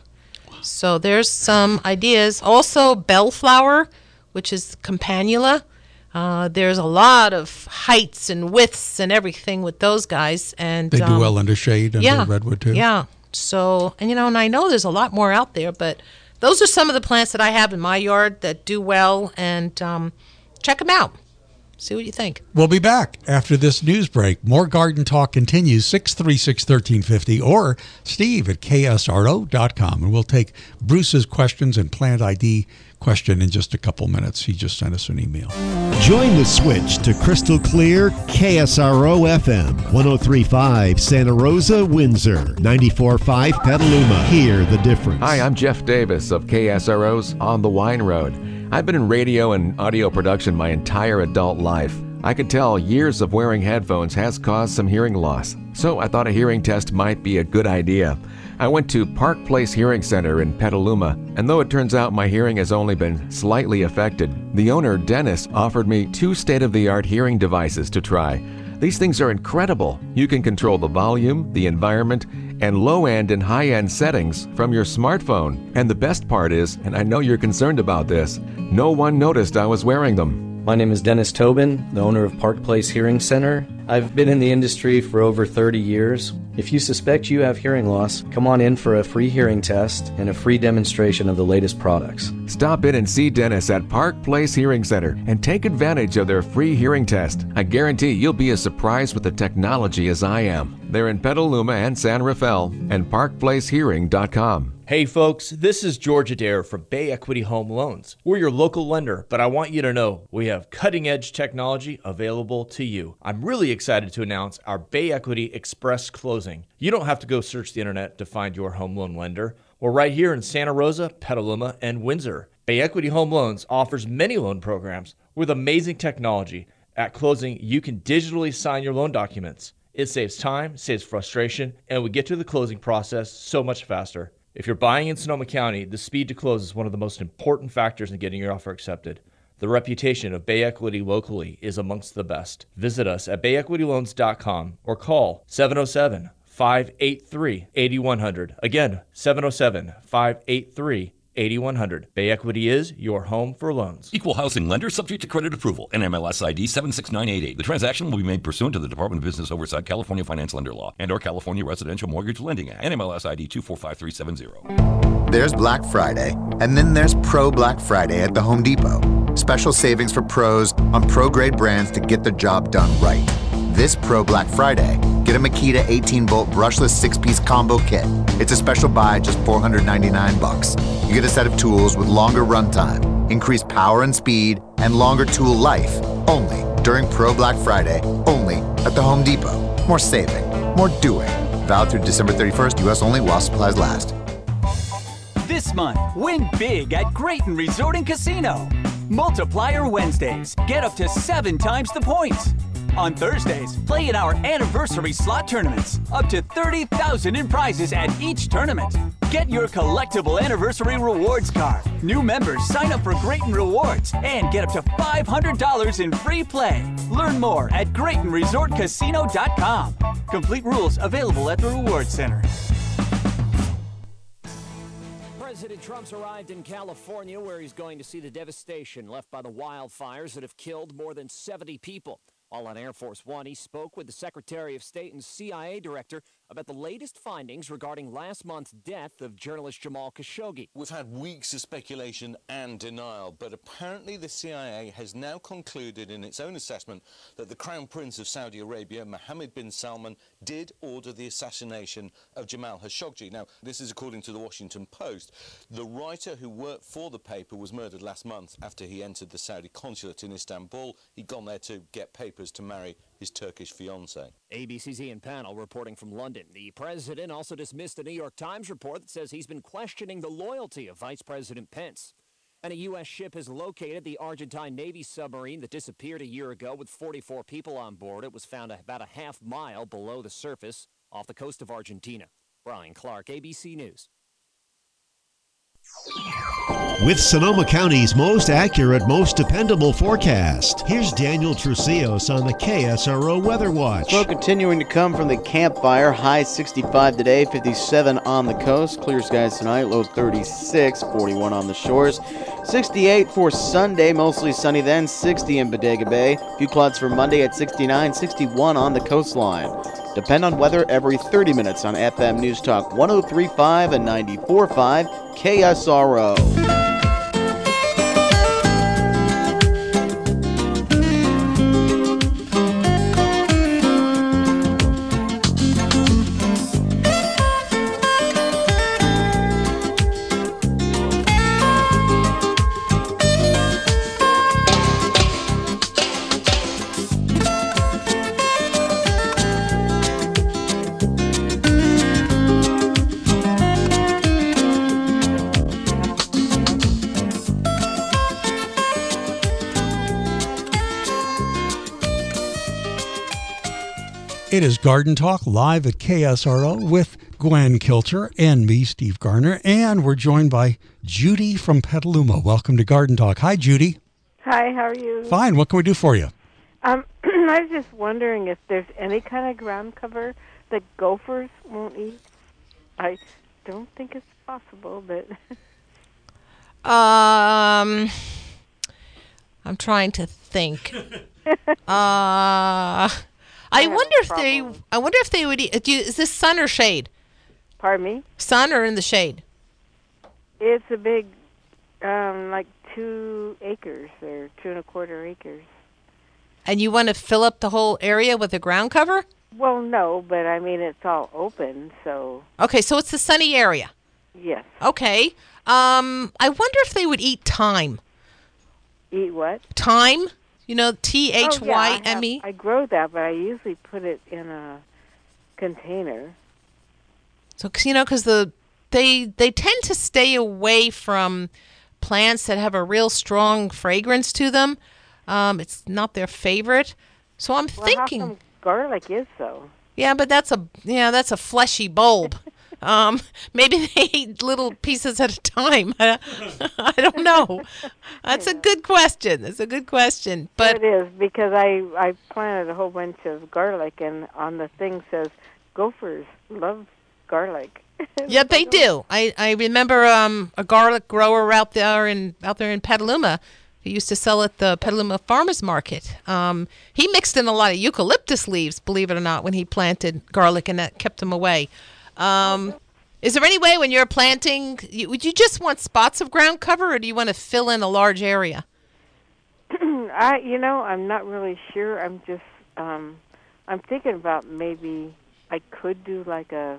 [SPEAKER 3] So there's some ideas. Also bellflower, which is campanula. Uh, there's a lot of heights and widths and everything with those guys, and
[SPEAKER 2] they do
[SPEAKER 3] um,
[SPEAKER 2] well under shade under
[SPEAKER 3] yeah,
[SPEAKER 2] redwood too.
[SPEAKER 3] Yeah. So, and you know, and I know there's a lot more out there, but those are some of the plants that I have in my yard that do well, and um, check them out. See what you think.
[SPEAKER 2] We'll be back after this news break. More Garden Talk continues, six three six, one three five zero or Steve at K S R O dot com. And we'll take Bruce's questions and plant I D question in just a couple minutes. He just sent us an email.
[SPEAKER 7] Join the switch to crystal clear K S R O F M, one oh three point five Santa Rosa, Windsor, ninety-four point five Petaluma. Hear the difference.
[SPEAKER 13] Hi, I'm Jeff Davis of K S R O's On the Wine Road. I've been in radio and audio production my entire adult life. I could tell years of wearing headphones has caused some hearing loss, so I thought a hearing test might be a good idea. I went to Park Place Hearing Center in Petaluma, and though it turns out my hearing has only been slightly affected, the owner, Dennis, offered me two state-of-the-art hearing devices to try. These things are incredible. You can control the volume, the environment, and low-end and high-end settings from your smartphone. And the best part is, and I know you're concerned about this, no one noticed I was wearing them.
[SPEAKER 14] My name is Dennis Tobin, the owner of Park Place Hearing Center. I've been in the industry for over thirty years. If you suspect you have hearing loss, come on in for a free hearing test and a free demonstration of the latest products.
[SPEAKER 13] Stop in and see Dennis at Park Place Hearing Center and take advantage of their free hearing test. I guarantee you'll be as surprised with the technology as I am. They're in Petaluma and San Rafael and park place hearing dot com.
[SPEAKER 15] Hey folks, this is George Adair from Bay Equity Home Loans. We're your local lender, but I want you to know we have cutting-edge technology available to you. I'm really excited to announce our Bay Equity Express Closing. You don't have to go search the internet to find your home loan lender. We're right here in Santa Rosa, Petaluma, and Windsor. Bay Equity Home Loans offers many loan programs with amazing technology. At closing, you can digitally sign your loan documents. It saves time, saves frustration, and we get to the closing process so much faster. If you're buying in Sonoma County, the speed to close is one of the most important factors in getting your offer accepted. The reputation of Bay Equity locally is amongst the best. Visit us at bay equity loans dot com or call seven oh seven, five eight three, eight one zero zero. Again, seven oh seven, five eight three, eight one zero zero. Bay Equity is your home for loans.
[SPEAKER 16] Equal housing lender subject to credit approval. N M L S I D seven six nine eight eight. The transaction will be made pursuant to the Department of Business Oversight, California Finance Lender Law, and or California Residential Mortgage Lending Act. N M L S I D two four five three seven zero.
[SPEAKER 17] There's Black Friday, and then there's Pro Black Friday at the Home Depot. Special savings for pros on pro-grade brands to get the job done right. This Pro Black Friday, get a Makita eighteen volt brushless six-piece combo kit. It's a special buy, just four hundred ninety-nine bucks. You get a set of tools with longer runtime, increased power and speed, and longer tool life. Only during Pro Black Friday, only at the Home Depot. More saving, more doing. Valid through December thirty-first, U S only while supplies last.
[SPEAKER 18] This month, win big at Grayton Resort and Casino. Multiplier Wednesdays. Get up to seven times the points. On Thursdays, play in our anniversary slot tournaments. Up to thirty thousand dollars in prizes at each tournament. Get your collectible anniversary rewards card. New members sign up for Grayton Rewards and get up to five hundred dollars in free play. Learn more at Grayton Resort Casino dot com. Complete rules available at the Rewards Center.
[SPEAKER 19] President Trump's arrived in California, where he's going to see the devastation left by the wildfires that have killed more than seventy people. While on Air Force One, he spoke with the Secretary of State and C I A Director about the latest findings regarding last month's death of journalist Jamal Khashoggi.
[SPEAKER 20] We've had weeks of speculation and denial, but apparently the C I A has now concluded in its own assessment that the Crown Prince of Saudi Arabia, Mohammed bin Salman, did order the assassination of Jamal Khashoggi. Now, this is according to the Washington Post. The writer who worked for the paper was murdered last month after he entered the Saudi consulate in Istanbul. He'd gone there to get papers to marry his Turkish fiancée.
[SPEAKER 19] A B C's Ian Pannell reporting from London. The president also dismissed a New York Times report that says he's been questioning the loyalty of Vice President Pence. And a U S ship has located the Argentine Navy submarine that disappeared a year ago with forty-four people on board. It was found about a half mile below the surface off the coast of Argentina. Brian Clark, A B C News.
[SPEAKER 7] With Sonoma County's most accurate, most dependable forecast, here's Daniel Trucios on the K S R O Weather Watch.
[SPEAKER 21] Smoke continuing to come from the campfire. High sixty-five today, fifty-seven on the coast. Clear skies tonight, low thirty-six, forty-one on the shores. sixty-eight for Sunday, mostly sunny then, sixty in Bodega Bay. A few clouds for Monday at sixty-nine, sixty-one on the coastline. Depend on weather every thirty minutes on F M News Talk one oh three point five and ninety-four point five K S R O.
[SPEAKER 2] It is Garden Talk live at K S R O with Gwen Kilcher and me, Steve Garner, and we're joined by Judy from Petaluma. Welcome to Garden Talk. Hi, Judy.
[SPEAKER 5] Hi, how are you?
[SPEAKER 2] Fine. What can we do for you?
[SPEAKER 5] Um, I was just wondering if there's any kind of ground cover that gophers won't eat. I don't think it's possible, but...
[SPEAKER 3] um, I'm trying to think. uh... I wonder if they. I wonder if they would eat. Do you, is this sun or shade?
[SPEAKER 5] Pardon me?
[SPEAKER 3] Sun or in the shade?
[SPEAKER 5] It's a big, um, like two acres or two and a quarter acres.
[SPEAKER 3] And you want to fill up the whole area with a ground cover?
[SPEAKER 5] Well, no, but I mean it's all open, so.
[SPEAKER 3] Okay, so it's the sunny area.
[SPEAKER 5] Yes.
[SPEAKER 3] Okay. Um, I wonder if they would eat thyme.
[SPEAKER 5] Eat what?
[SPEAKER 3] Thyme. You know, T H Y M E.
[SPEAKER 5] I grow that, but I usually put it in a container.
[SPEAKER 3] So, 'cause, you know, because the they they tend to stay away from plants that have a real strong fragrance to them. Um, it's not their favorite. So I'm
[SPEAKER 5] Well,
[SPEAKER 3] thinking.
[SPEAKER 5] how come garlic is so?
[SPEAKER 3] Yeah, but that's a yeah, that's a fleshy bulb. um, maybe they eat little pieces at a time. I, I don't know. That's a good question. That's a good question. But
[SPEAKER 5] It is, because I, I planted a whole bunch of garlic, and on the thing says, gophers love garlic.
[SPEAKER 3] yeah, they do. I, I remember um, a garlic grower out there in out there in Petaluma. He used to sell at the Petaluma Farmers Market. Um, he mixed in a lot of eucalyptus leaves, believe it or not, when he planted garlic, and that kept them away. Um, is there any way when you're planting, you, would you just want spots of ground cover, or do you want to fill in a large area?
[SPEAKER 5] I, you know, I'm not really sure. I'm just, um, I'm thinking about maybe I could do like a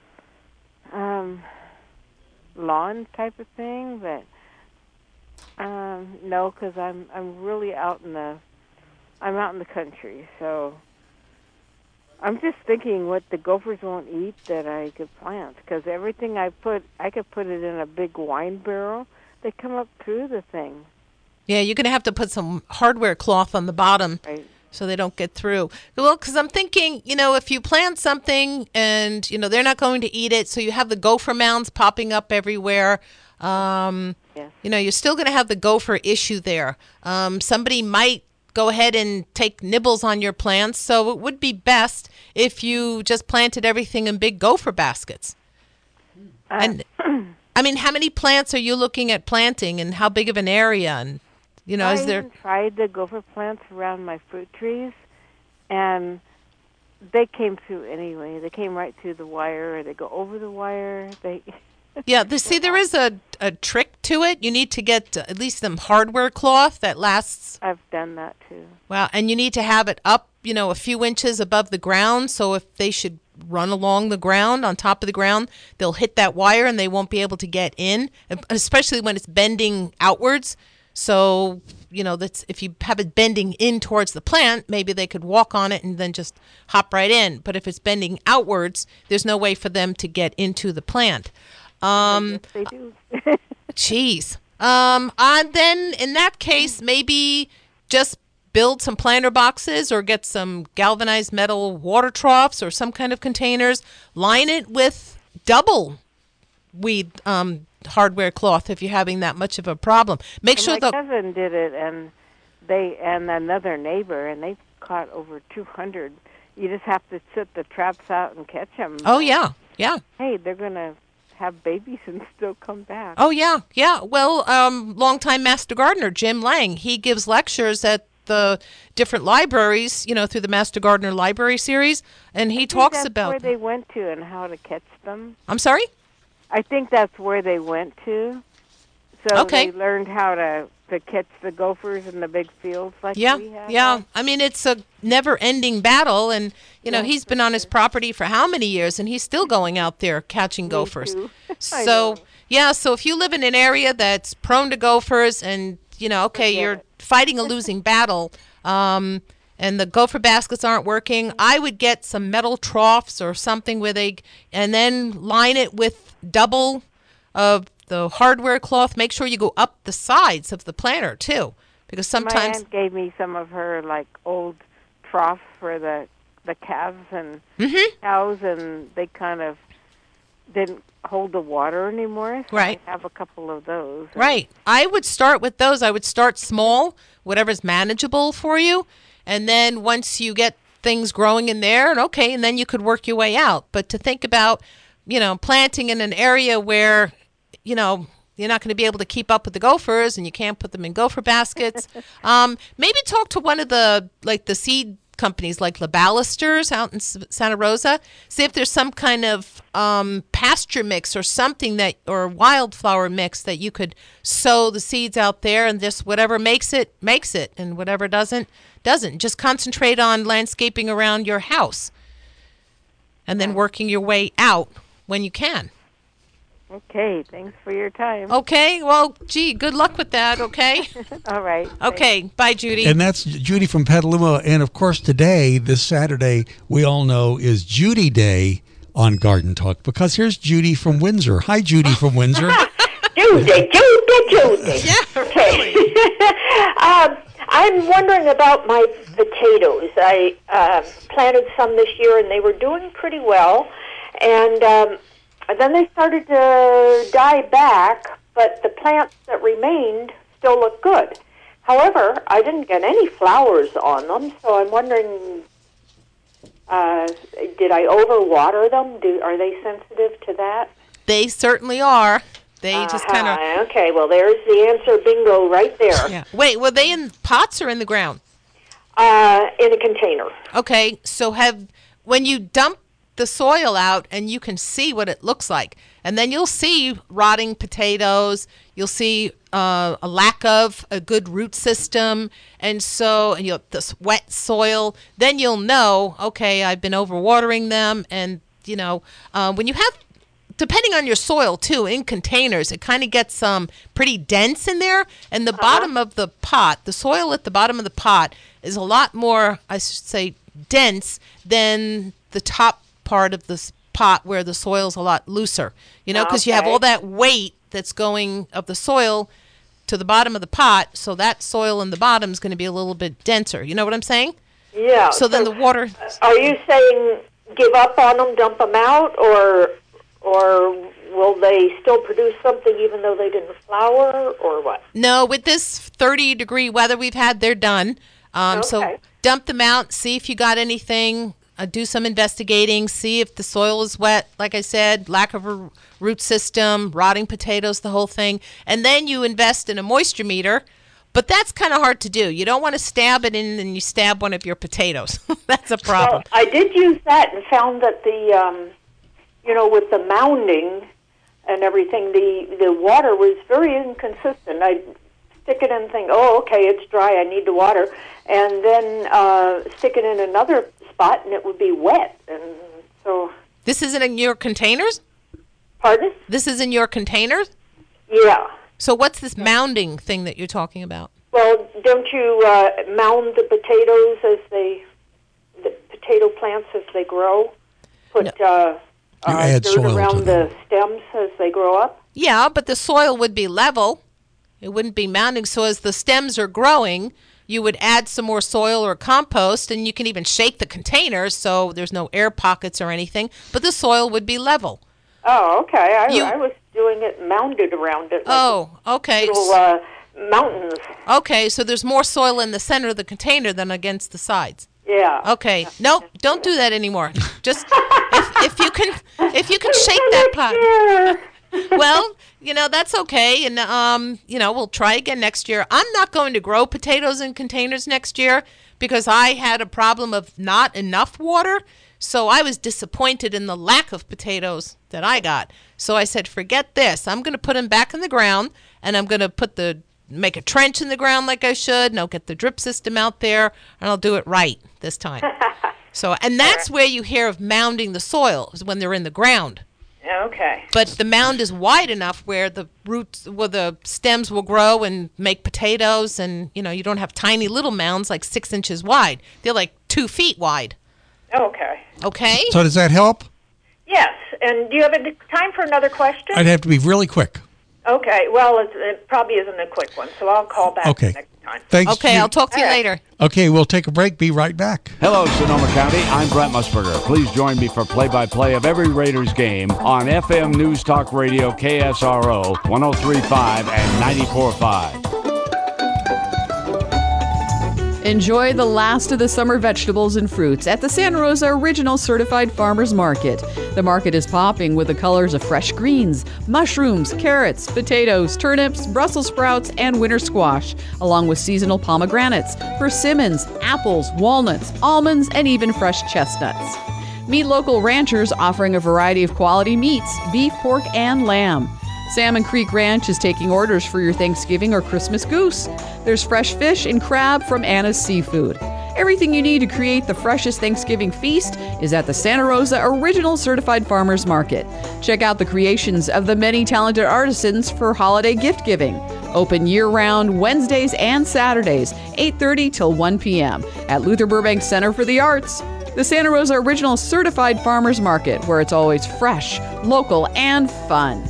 [SPEAKER 5] um, lawn type of thing, but um, no, because I'm I'm really out in the I'm out in the country, so I'm just thinking what the gophers won't eat that I could plant, because everything I put, I could put it in a big wine barrel. They come up through the thing.
[SPEAKER 3] Yeah, you're going to have to put some hardware cloth on the bottom
[SPEAKER 5] right.
[SPEAKER 3] so they don't get through. Well, because I'm thinking, you know, if you plant something and, you know, they're not going to eat it, so you have the gopher mounds popping up everywhere. Um,
[SPEAKER 5] yes.
[SPEAKER 3] You know, you're still going to have the gopher issue there. Um, somebody might go ahead and take nibbles on your plants, so it would be best if you just planted everything in big gopher baskets.
[SPEAKER 5] Uh,
[SPEAKER 3] and I mean, how many plants are you looking at planting, and how big of an area? And you know,
[SPEAKER 5] I
[SPEAKER 3] is there?
[SPEAKER 5] even tried the gopher plants around my fruit trees, and they came through anyway. They came right through the wire, or they go over the wire. They.
[SPEAKER 3] Yeah, the, see, there is a, a trick to it. You need to get uh, at least some hardware cloth that lasts.
[SPEAKER 5] I've done that too.
[SPEAKER 3] Wow, and you need to have it up, you know, a few inches above the ground. So if they should run along the ground, on top of the ground, they'll hit that wire and they won't be able to get in, especially when it's bending outwards. So, you know, that's if you have it bending in towards the plant, maybe they could walk on it and then just hop right in. But if it's bending outwards, there's no way for them to get into the plant. Um,
[SPEAKER 5] yes, they do.
[SPEAKER 3] Jeez. Um, and then in that case, maybe just build some planter boxes or get some galvanized metal water troughs or some kind of containers. Line it with double weed um, hardware cloth if you're having that much of a problem. Make
[SPEAKER 5] and
[SPEAKER 3] sure
[SPEAKER 5] my
[SPEAKER 3] the
[SPEAKER 5] cousin did it, and they and another neighbor, and they caught over two hundred. You just have to set the traps out and catch them.
[SPEAKER 3] Oh yeah, yeah.
[SPEAKER 5] Hey, they're gonna have babies and still come back.
[SPEAKER 3] Oh yeah, yeah. Well, um, longtime master gardener Jim Lang, he gives lectures at the different libraries, you know, through the Master Gardener Library Series, and he
[SPEAKER 5] I think
[SPEAKER 3] talks
[SPEAKER 5] that's
[SPEAKER 3] about
[SPEAKER 5] where they went to and how to catch them.
[SPEAKER 3] I'm sorry?
[SPEAKER 5] I think that's where they went to. So
[SPEAKER 3] Okay.
[SPEAKER 5] they learned how to, to catch the gophers in the big fields like
[SPEAKER 3] Yeah,
[SPEAKER 5] we have.
[SPEAKER 3] yeah. I mean, it's a never-ending battle, and you know,
[SPEAKER 5] Yeah,
[SPEAKER 3] he's been on his property for how many years, and he's still going out there catching gophers.
[SPEAKER 5] too. I
[SPEAKER 3] So,
[SPEAKER 5] know.
[SPEAKER 3] yeah. So if you live in an area that's prone to gophers, and you know, okay,
[SPEAKER 5] Forget
[SPEAKER 3] you're
[SPEAKER 5] it.
[SPEAKER 3] fighting a losing battle, um, and the gopher baskets aren't working, I would get some metal troughs or something where they, and then line it with double of the hardware cloth. Make sure you go up the sides of the planter too, because sometimes.
[SPEAKER 5] My aunt gave me some of her like old troughs for the the calves and
[SPEAKER 3] Mhm.
[SPEAKER 5] cows, and they kind of didn't hold the water anymore. So
[SPEAKER 3] Right.
[SPEAKER 5] I have a couple of those.
[SPEAKER 3] Right. I would start with those. I would start small, whatever's manageable for you. And then once you get things growing in there, and okay, and then you could work your way out. But to think about, you know, planting in an area where, you know, you're not going to be able to keep up with the gophers and you can't put them in gopher baskets. um, maybe talk to one of the, like the seed companies like LaBallisters out in S- Santa Rosa. See if there's some kind of um, pasture mix or something that, or wildflower mix that you could sow the seeds out there, and just whatever makes it, makes it, and whatever doesn't, doesn't. Just concentrate on landscaping around your house and then working your way out when you can.
[SPEAKER 5] Okay, thanks for your time.
[SPEAKER 3] Okay, well, gee, good luck with that, okay?
[SPEAKER 5] All right.
[SPEAKER 3] Okay, bye, Judy.
[SPEAKER 2] And that's Judy from Petaluma. And, of course, today, this Saturday, we all know is Judy Day on Garden Talk, because here's Judy from Windsor. Hi, Judy from Windsor.
[SPEAKER 1] Judy, Judy, Judy. Yeah, okay. um, I'm wondering about my potatoes. I uh, planted some this year, and they were doing pretty well. And um, then they started to die back, but the plants that remained still look good. However, I didn't get any flowers on them, so I'm wondering, uh, did I overwater them? Do, are they sensitive to that?
[SPEAKER 3] They certainly are. They uh-huh. just kind of...
[SPEAKER 1] Okay, well, there's the answer bingo right there.
[SPEAKER 3] Yeah. Wait, were they in pots or in the ground?
[SPEAKER 1] Uh, in a container.
[SPEAKER 3] Okay, so have when you dump the soil out, and you can see what it looks like, and then you'll see rotting potatoes, you'll see uh, a lack of a good root system, and so and you'll this wet soil, then you'll know, okay, I've been overwatering them. And you know, uh, when you have, depending on your soil too, in containers, it kind of gets um, pretty dense in there. And the uh-huh. bottom of the pot, the soil at the bottom of the pot is a lot more, I should say, dense than the top part of this pot where the soil's a lot looser. You know, because okay. you have all that weight that's going of the soil to the bottom of the pot, so that soil in the bottom is going to be a little bit denser. You know what I'm saying?
[SPEAKER 1] Yeah.
[SPEAKER 3] So, so then the water...
[SPEAKER 1] Are you saying give up on them, dump them out, or... Or will they still produce something even though they didn't flower, or what?
[SPEAKER 3] No, with this thirty-degree weather we've had, they're done. Um,
[SPEAKER 1] okay.
[SPEAKER 3] So dump them out, see if you got anything, uh, do some investigating, see if the soil is wet, like I said, lack of a root system, rotting potatoes, the whole thing. And then you invest in a moisture meter, but that's kind of hard to do. You don't want to stab it in and you stab one of your potatoes. That's a problem.
[SPEAKER 1] Well, I did use that and found that the... Um, You know, with the mounding and everything, the, the water was very inconsistent. I'd stick it in and think, oh, okay, it's dry, I need the water. And then uh, stick it in another spot, and it would be wet. And so...
[SPEAKER 3] This isn't in your containers?
[SPEAKER 1] Pardon?
[SPEAKER 3] This is in your containers?
[SPEAKER 1] Yeah.
[SPEAKER 3] So what's this mounding thing that you're talking about?
[SPEAKER 1] Well, don't you uh, mound the potatoes as they... the potato plants as they grow? Put... No. Uh,
[SPEAKER 2] You
[SPEAKER 1] uh,
[SPEAKER 2] add
[SPEAKER 1] dirt
[SPEAKER 2] soil
[SPEAKER 1] around
[SPEAKER 2] to them.
[SPEAKER 1] the stems as they grow up?
[SPEAKER 3] Yeah, but the soil would be level. It wouldn't be mounding. So as the stems are growing, you would add some more soil or compost, and you can even shake the containers so there's no air pockets or anything, but the soil would be level.
[SPEAKER 1] Oh, okay. I,
[SPEAKER 3] You-
[SPEAKER 1] I was doing it mounded around it. Like
[SPEAKER 3] Oh, okay.
[SPEAKER 1] Little uh, mountains.
[SPEAKER 3] Okay, so there's more soil in the center of the container than against the sides.
[SPEAKER 1] Yeah.
[SPEAKER 3] Okay. Nope, don't do that anymore. Just if, if you can if you can shake that pot. Well, you know, that's okay, and um, you know, we'll try again next year. I'm not going to grow potatoes in containers next year because I had a problem of not enough water. So I was disappointed in the lack of potatoes that I got. So I said, forget this. I'm going to put them back in the ground, and I'm going to put the make a trench in the ground like I should, and I'll get the drip system out there, and I'll do it right this time. So, and that's where you hear of mounding the soil, is when they're in the ground.
[SPEAKER 1] Okay.
[SPEAKER 3] But the mound is wide enough where the roots, where the stems will grow and make potatoes, and you know you don't have tiny little mounds like six inches wide. They're like two feet wide.
[SPEAKER 1] Okay.
[SPEAKER 3] Okay.
[SPEAKER 2] So does that help?
[SPEAKER 1] Yes. And do you have a, time for another question?
[SPEAKER 2] I'd have to be really quick.
[SPEAKER 1] Okay. Well, it's, it probably isn't a quick one, so I'll call back
[SPEAKER 2] Okay.
[SPEAKER 1] next time.
[SPEAKER 2] Thanks.
[SPEAKER 3] Okay,
[SPEAKER 2] you-
[SPEAKER 3] I'll talk to you
[SPEAKER 1] All right.
[SPEAKER 3] later.
[SPEAKER 2] Okay, we'll take a break. Be right back.
[SPEAKER 22] Hello, Sonoma County. I'm Brent Musburger. Please join me for play-by-play of every Raiders game on F M News Talk Radio K S R O one oh three point five and ninety-four point five.
[SPEAKER 23] Enjoy the last of the summer vegetables and fruits at the Santa Rosa Original Certified Farmers Market. The market is popping with the colors of fresh greens, mushrooms, carrots, potatoes, turnips, Brussels sprouts, and winter squash, along with seasonal pomegranates, persimmons, apples, walnuts, almonds, and even fresh chestnuts. Meet local ranchers offering a variety of quality meats, beef, pork, and lamb. Salmon Creek Ranch is taking orders for your Thanksgiving or Christmas goose. There's fresh fish and crab from Anna's Seafood. Every Everything you need to create the freshest Thanksgiving feast is at the Santa Rosa Original Certified Farmers Market. Check out the creations of the many talented artisans for holiday gift giving. Open year-round Wednesdays and Saturdays, eight thirty till one p.m. at Luther Burbank Center for the Arts. The Santa Rosa Original Certified Farmers Market, where it's always fresh, local, and fun.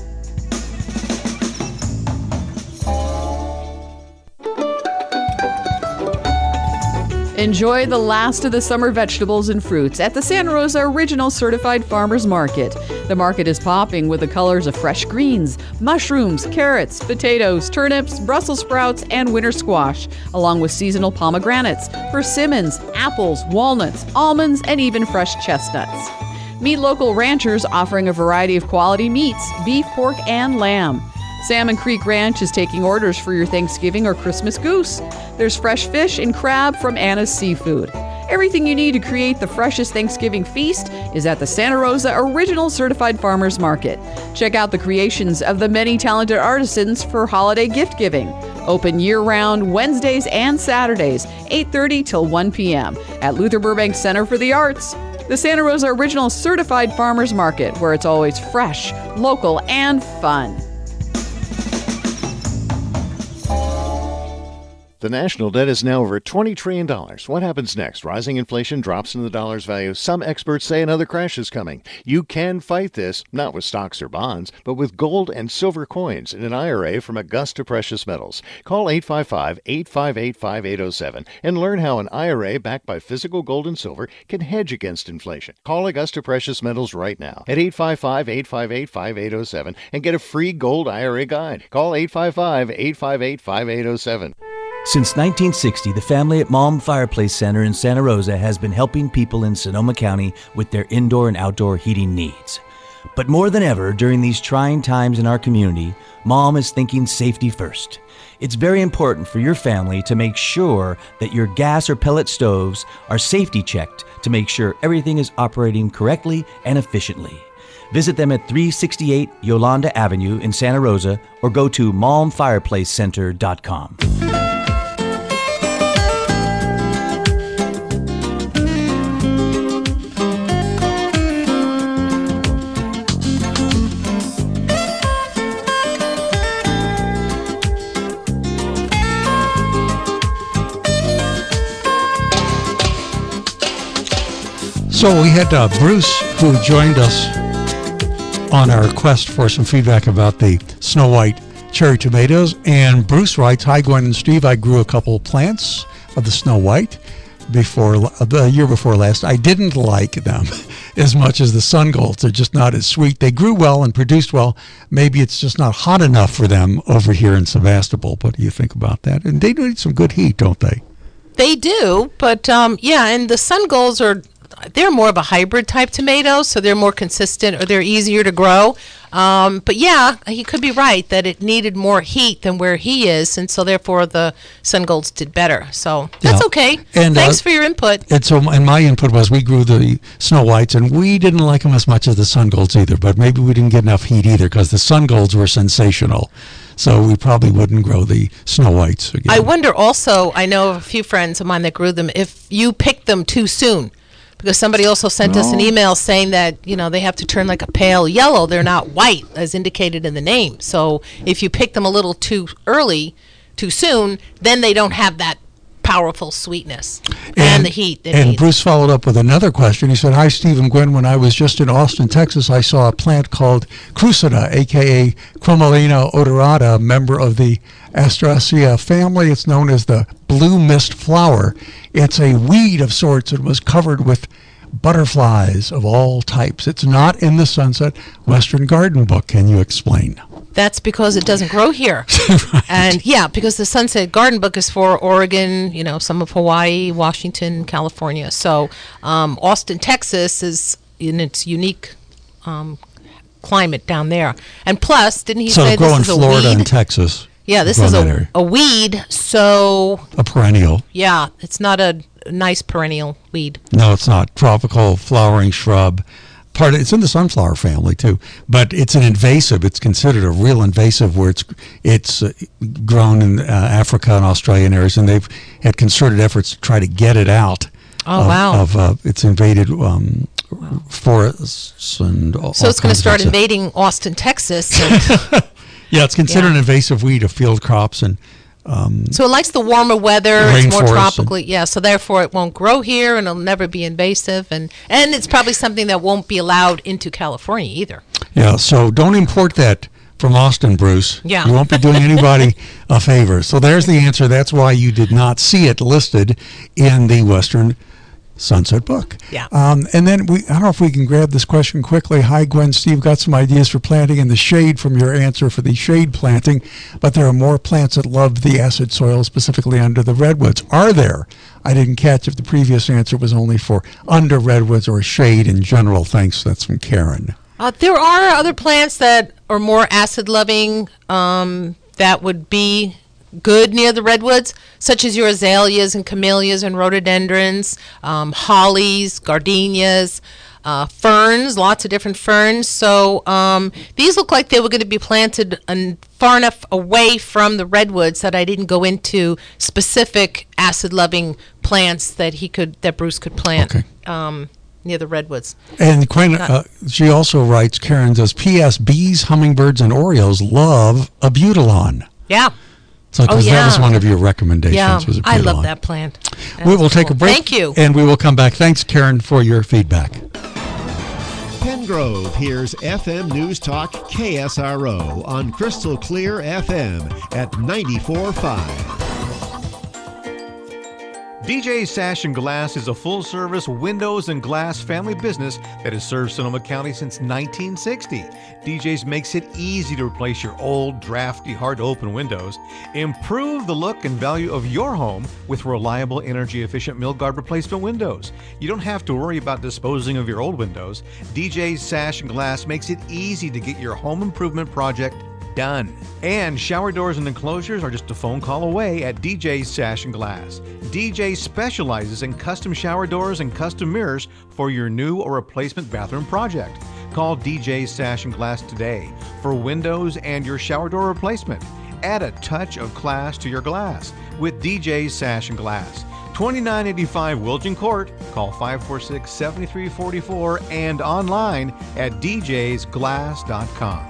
[SPEAKER 23] Enjoy the last of the summer vegetables and fruits at the Santa Rosa Original Certified Farmers Market. The market is popping with the colors of fresh greens, mushrooms, carrots, potatoes, turnips, Brussels sprouts, and winter squash, along with seasonal pomegranates, persimmons, apples, walnuts, almonds, and even fresh chestnuts. Meet local ranchers offering a variety of quality meats, beef, pork, and lamb. Salmon Creek Ranch is taking orders for your Thanksgiving or Christmas goose. There's fresh fish and crab from Anna's Seafood. Everything you need to create the freshest Thanksgiving feast is at the Santa Rosa Original Certified Farmers Market. Check out the creations of the many talented artisans for holiday gift giving. Open year-round Wednesdays and Saturdays, eight thirty till one p.m. at Luther Burbank Center for the Arts. The Santa Rosa Original Certified Farmers Market, where it's always fresh, local, and fun.
[SPEAKER 4] The national debt is now over twenty trillion dollars. What happens next? Rising inflation drops in the dollar's value. Some experts say another crash is coming. You can fight this, not with stocks or bonds, but with gold and silver coins in an I R A from Augusta Precious Metals. Call eight five five, eight five eight, five eight zero seven and learn how an I R A backed by physical gold and silver can hedge against inflation. Call Augusta Precious Metals right now at eight five five, eight five eight, five eight zero seven and get a free gold I R A guide. Call eight five five, eight five eight, five eight zero seven.
[SPEAKER 6] Since nineteen sixty, the family at Malm Fireplace Center in Santa Rosa has been helping people in Sonoma County with their indoor and outdoor heating needs. But more than ever, during these trying times in our community, Malm is thinking safety first. It's very important for your family to make sure that your gas or pellet stoves are safety checked to make sure everything is operating correctly and efficiently. Visit them at three sixty-eight Yolanda Avenue in Santa Rosa or go to malm fireplace center dot com.
[SPEAKER 2] So we had uh, Bruce, who joined us on our quest for some feedback about the Snow White cherry tomatoes. And Bruce writes, "Hi, Gwen and Steve. I grew a couple of plants of the Snow White before the year before last. I didn't like them as much as the Sun Golds. They're just not as sweet. They grew well and produced well. Maybe it's just not hot enough for them over here in Sevastopol. What do you think about that? And they need some good heat, don't they?"
[SPEAKER 3] They do, but um, yeah, and the Sun Golds are... they're more of a hybrid type tomato, so they're more consistent or they're easier to grow. Um, but yeah, he could be right that it needed more heat than where he is, and so therefore the Sun Golds did better. So that's
[SPEAKER 2] yeah.
[SPEAKER 3] okay.
[SPEAKER 2] And,
[SPEAKER 3] Thanks
[SPEAKER 2] uh,
[SPEAKER 3] for your input.
[SPEAKER 2] And so, and my input was we grew the Snow Whites, and we didn't like them as much as the Sun Golds either. But maybe we didn't get enough heat either because the Sun Golds were sensational. So we probably wouldn't grow the Snow Whites again.
[SPEAKER 3] I wonder also, I know of a few friends of mine that grew them, if you picked them too soon. Because somebody also sent no. us an email saying that, you know, they have to turn like a pale yellow. They're not white, as indicated in the name. So if you pick them a little too early, too soon, then they don't have that powerful sweetness and, and the heat.
[SPEAKER 2] And need. Bruce followed up with another question. He said, "Hi, Steve and Gwen. When I was just in Austin, Texas, I saw a plant called Crusida, a k a. Chromalina odorata, a member of the Astraceae family. It's known as the blue mist flower. It's a weed of sorts and was covered with butterflies of all types. It's not in the Sunset Western Garden book. Can you explain?"
[SPEAKER 3] That's because it doesn't grow here. Right. And yeah, because the Sunset Garden book is for Oregon, you know, some of Hawaii, Washington, California. So um, Austin, Texas is in its unique um, climate down there. And plus, didn't he
[SPEAKER 2] so
[SPEAKER 3] say
[SPEAKER 2] grow
[SPEAKER 3] this
[SPEAKER 2] in
[SPEAKER 3] is a
[SPEAKER 2] Florida
[SPEAKER 3] weed?
[SPEAKER 2] and Texas.
[SPEAKER 3] Yeah, this is a, a weed, so...
[SPEAKER 2] a perennial.
[SPEAKER 3] Yeah, it's not a nice perennial weed.
[SPEAKER 2] No, it's not. Tropical flowering shrub. part of, it's in the sunflower family too, but it's an invasive. It's considered a real invasive where it's it's uh, grown in uh, Africa and Australia and areas, and they've had concerted efforts to try to get it out.
[SPEAKER 3] Oh,
[SPEAKER 2] of,
[SPEAKER 3] wow.
[SPEAKER 2] Of uh, it's invaded um, wow. forests and all,
[SPEAKER 3] so
[SPEAKER 2] all
[SPEAKER 3] it's going to start
[SPEAKER 2] of
[SPEAKER 3] invading Austin, Texas. And
[SPEAKER 2] yeah, it's considered
[SPEAKER 3] yeah.
[SPEAKER 2] an invasive weed of field crops and. Um,
[SPEAKER 3] so it likes the warmer weather. It's more tropically,
[SPEAKER 2] and,
[SPEAKER 3] yeah. So therefore, it won't grow here, and it'll never be invasive, and and it's probably something that won't be allowed into California either.
[SPEAKER 2] Yeah. So don't import that from Austin, Bruce.
[SPEAKER 3] Yeah.
[SPEAKER 2] You won't be doing anybody a favor. So there's the answer. That's why you did not see it listed in the Western Sunset book.
[SPEAKER 3] Yeah.
[SPEAKER 2] Um, and then we, I don't know if we can grab this question quickly. Hi, Gwen. Steve got some ideas for planting in the shade from your answer for the shade planting, but there are more plants that love the acid soil, specifically under the redwoods. Are there? I didn't catch if the previous answer was only for under redwoods or shade in general. Thanks. That's from Karen.
[SPEAKER 3] Uh, there are other plants that are more acid loving um, that would be good near the redwoods, such as your azaleas and camellias and rhododendrons, um, hollies, gardenias, uh, ferns, lots of different ferns. So um, these look like they were going to be planted an, far enough away from the redwoods that I didn't go into specific acid-loving plants that he could, that Bruce could plant.
[SPEAKER 2] Okay.
[SPEAKER 3] Um, near the redwoods.
[SPEAKER 2] And Quinn, uh, she also writes, Karen says, P S bees, hummingbirds, and orioles love abutilon.
[SPEAKER 3] Yeah.
[SPEAKER 2] So
[SPEAKER 3] oh, yeah.
[SPEAKER 2] that was one of your recommendations.
[SPEAKER 3] Yeah,
[SPEAKER 2] was
[SPEAKER 3] I love that plant. That
[SPEAKER 2] we will take
[SPEAKER 3] cool.
[SPEAKER 2] a break.
[SPEAKER 3] Thank you.
[SPEAKER 2] And we will come back. Thanks, Karen, for your feedback.
[SPEAKER 7] Pengrove hears F M News Talk K S R O on Crystal Clear F M at ninety-four point five.
[SPEAKER 8] D J's Sash and Glass is a full-service windows and glass family business that has served Sonoma County since nineteen sixty. D J's makes it easy to replace your old, drafty, hard-to-open windows. Improve the look and value of your home with reliable, energy-efficient Milgard replacement windows. You don't have to worry about disposing of your old windows. D J's Sash and Glass makes it easy to get your home improvement project done. And shower doors and enclosures are just a phone call away at D J's Sash and Glass. D J specializes in custom shower doors and custom mirrors for your new or replacement bathroom project. Call D J's Sash and Glass today for windows and your shower door replacement. Add a touch of class to your glass with D J's Sash and Glass. twenty-nine eighty-five Wilton Court. Call five four six, seven three four four and online at d j's glass dot com.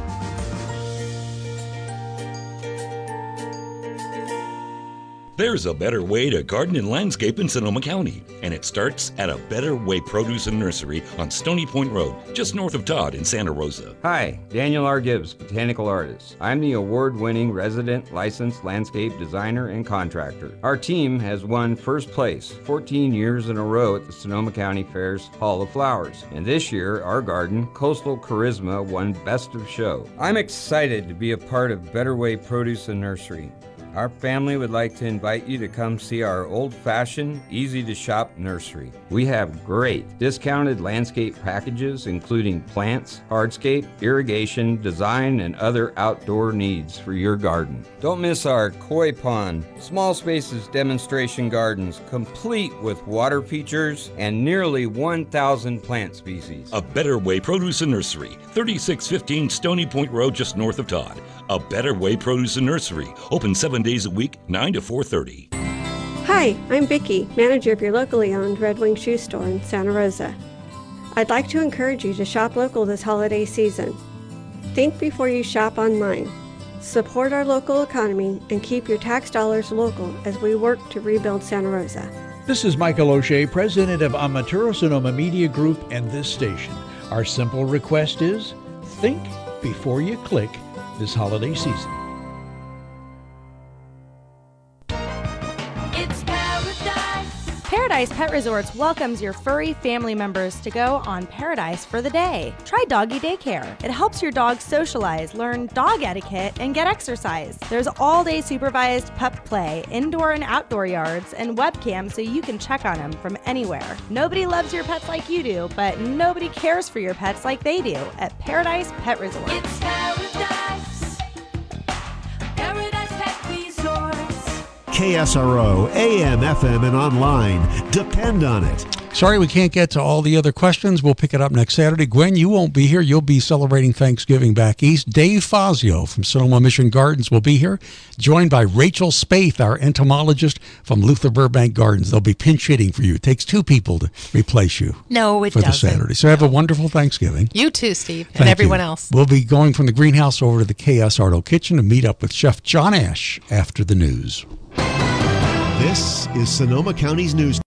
[SPEAKER 16] There's a better way to garden and landscape in Sonoma County, and it starts at a Better Way Produce and Nursery on Stony Point Road, just north of Todd in Santa Rosa.
[SPEAKER 9] Hi, Daniel R. Gibbs, botanical artist. I'm the award-winning resident licensed landscape designer and contractor. Our team has won first place fourteen years in a row at the Sonoma County Fair's Hall of Flowers, and this year our garden, Coastal Charisma, won Best of Show. I'm excited to be a part of Better Way Produce and Nursery. Our family would like to invite you to come see our old-fashioned, easy-to-shop nursery. We have great discounted landscape packages, including plants, hardscape, irrigation, design, and other outdoor needs for your garden. Don't miss our koi pond, small spaces demonstration gardens, complete with water features and nearly one thousand plant species.
[SPEAKER 16] A Better Way Produce and Nursery, thirty-six fifteen Stony Point Road, just north of Todd. A Better Way Produce and Nursery, open seven days a week, nine to four thirty.
[SPEAKER 11] Hi, I'm Vicki, manager of your locally owned Red Wing Shoe Store in Santa Rosa. I'd like to encourage you to shop local this holiday season. Think before you shop online. Support our local economy and keep your tax dollars local as we work to rebuild Santa Rosa.
[SPEAKER 24] This is Michael O'Shea, president of Amaturo Sonoma Media Group and this station. Our simple request is, think before you click this holiday season.
[SPEAKER 25] It's Paradise. Paradise Pet Resorts welcomes your furry family members to go on Paradise for the day. Try Doggy Daycare. It helps your dog socialize, learn dog etiquette, and get exercise. There's all-day supervised pup play, indoor and outdoor yards, and webcam so you can check on them from anywhere. Nobody loves your pets like you do, but nobody cares for your pets like they do at Paradise Pet Resorts.
[SPEAKER 26] It's Paradise. Paradise Pet Resorts.
[SPEAKER 7] K S R O, A M, F M, and online. Depend on it.
[SPEAKER 2] Sorry we can't get to all the other questions. We'll pick it up next Saturday. Gwen, you won't be here. You'll be celebrating Thanksgiving back east. Dave Fazio from Sonoma Mission Gardens will be here, joined by Rachel Spaeth, our entomologist from Luther Burbank Gardens. They'll be pinch hitting for you. It takes two people to replace you.
[SPEAKER 3] No, it
[SPEAKER 2] for
[SPEAKER 3] doesn't.
[SPEAKER 2] the Saturday. So have a wonderful Thanksgiving.
[SPEAKER 3] You too, Steve, and
[SPEAKER 2] Thank
[SPEAKER 3] everyone
[SPEAKER 2] you.
[SPEAKER 3] else.
[SPEAKER 2] We'll be going from the greenhouse over to the K S Ardo Kitchen to meet up with Chef John Ash after the news.
[SPEAKER 7] This is Sonoma County's news.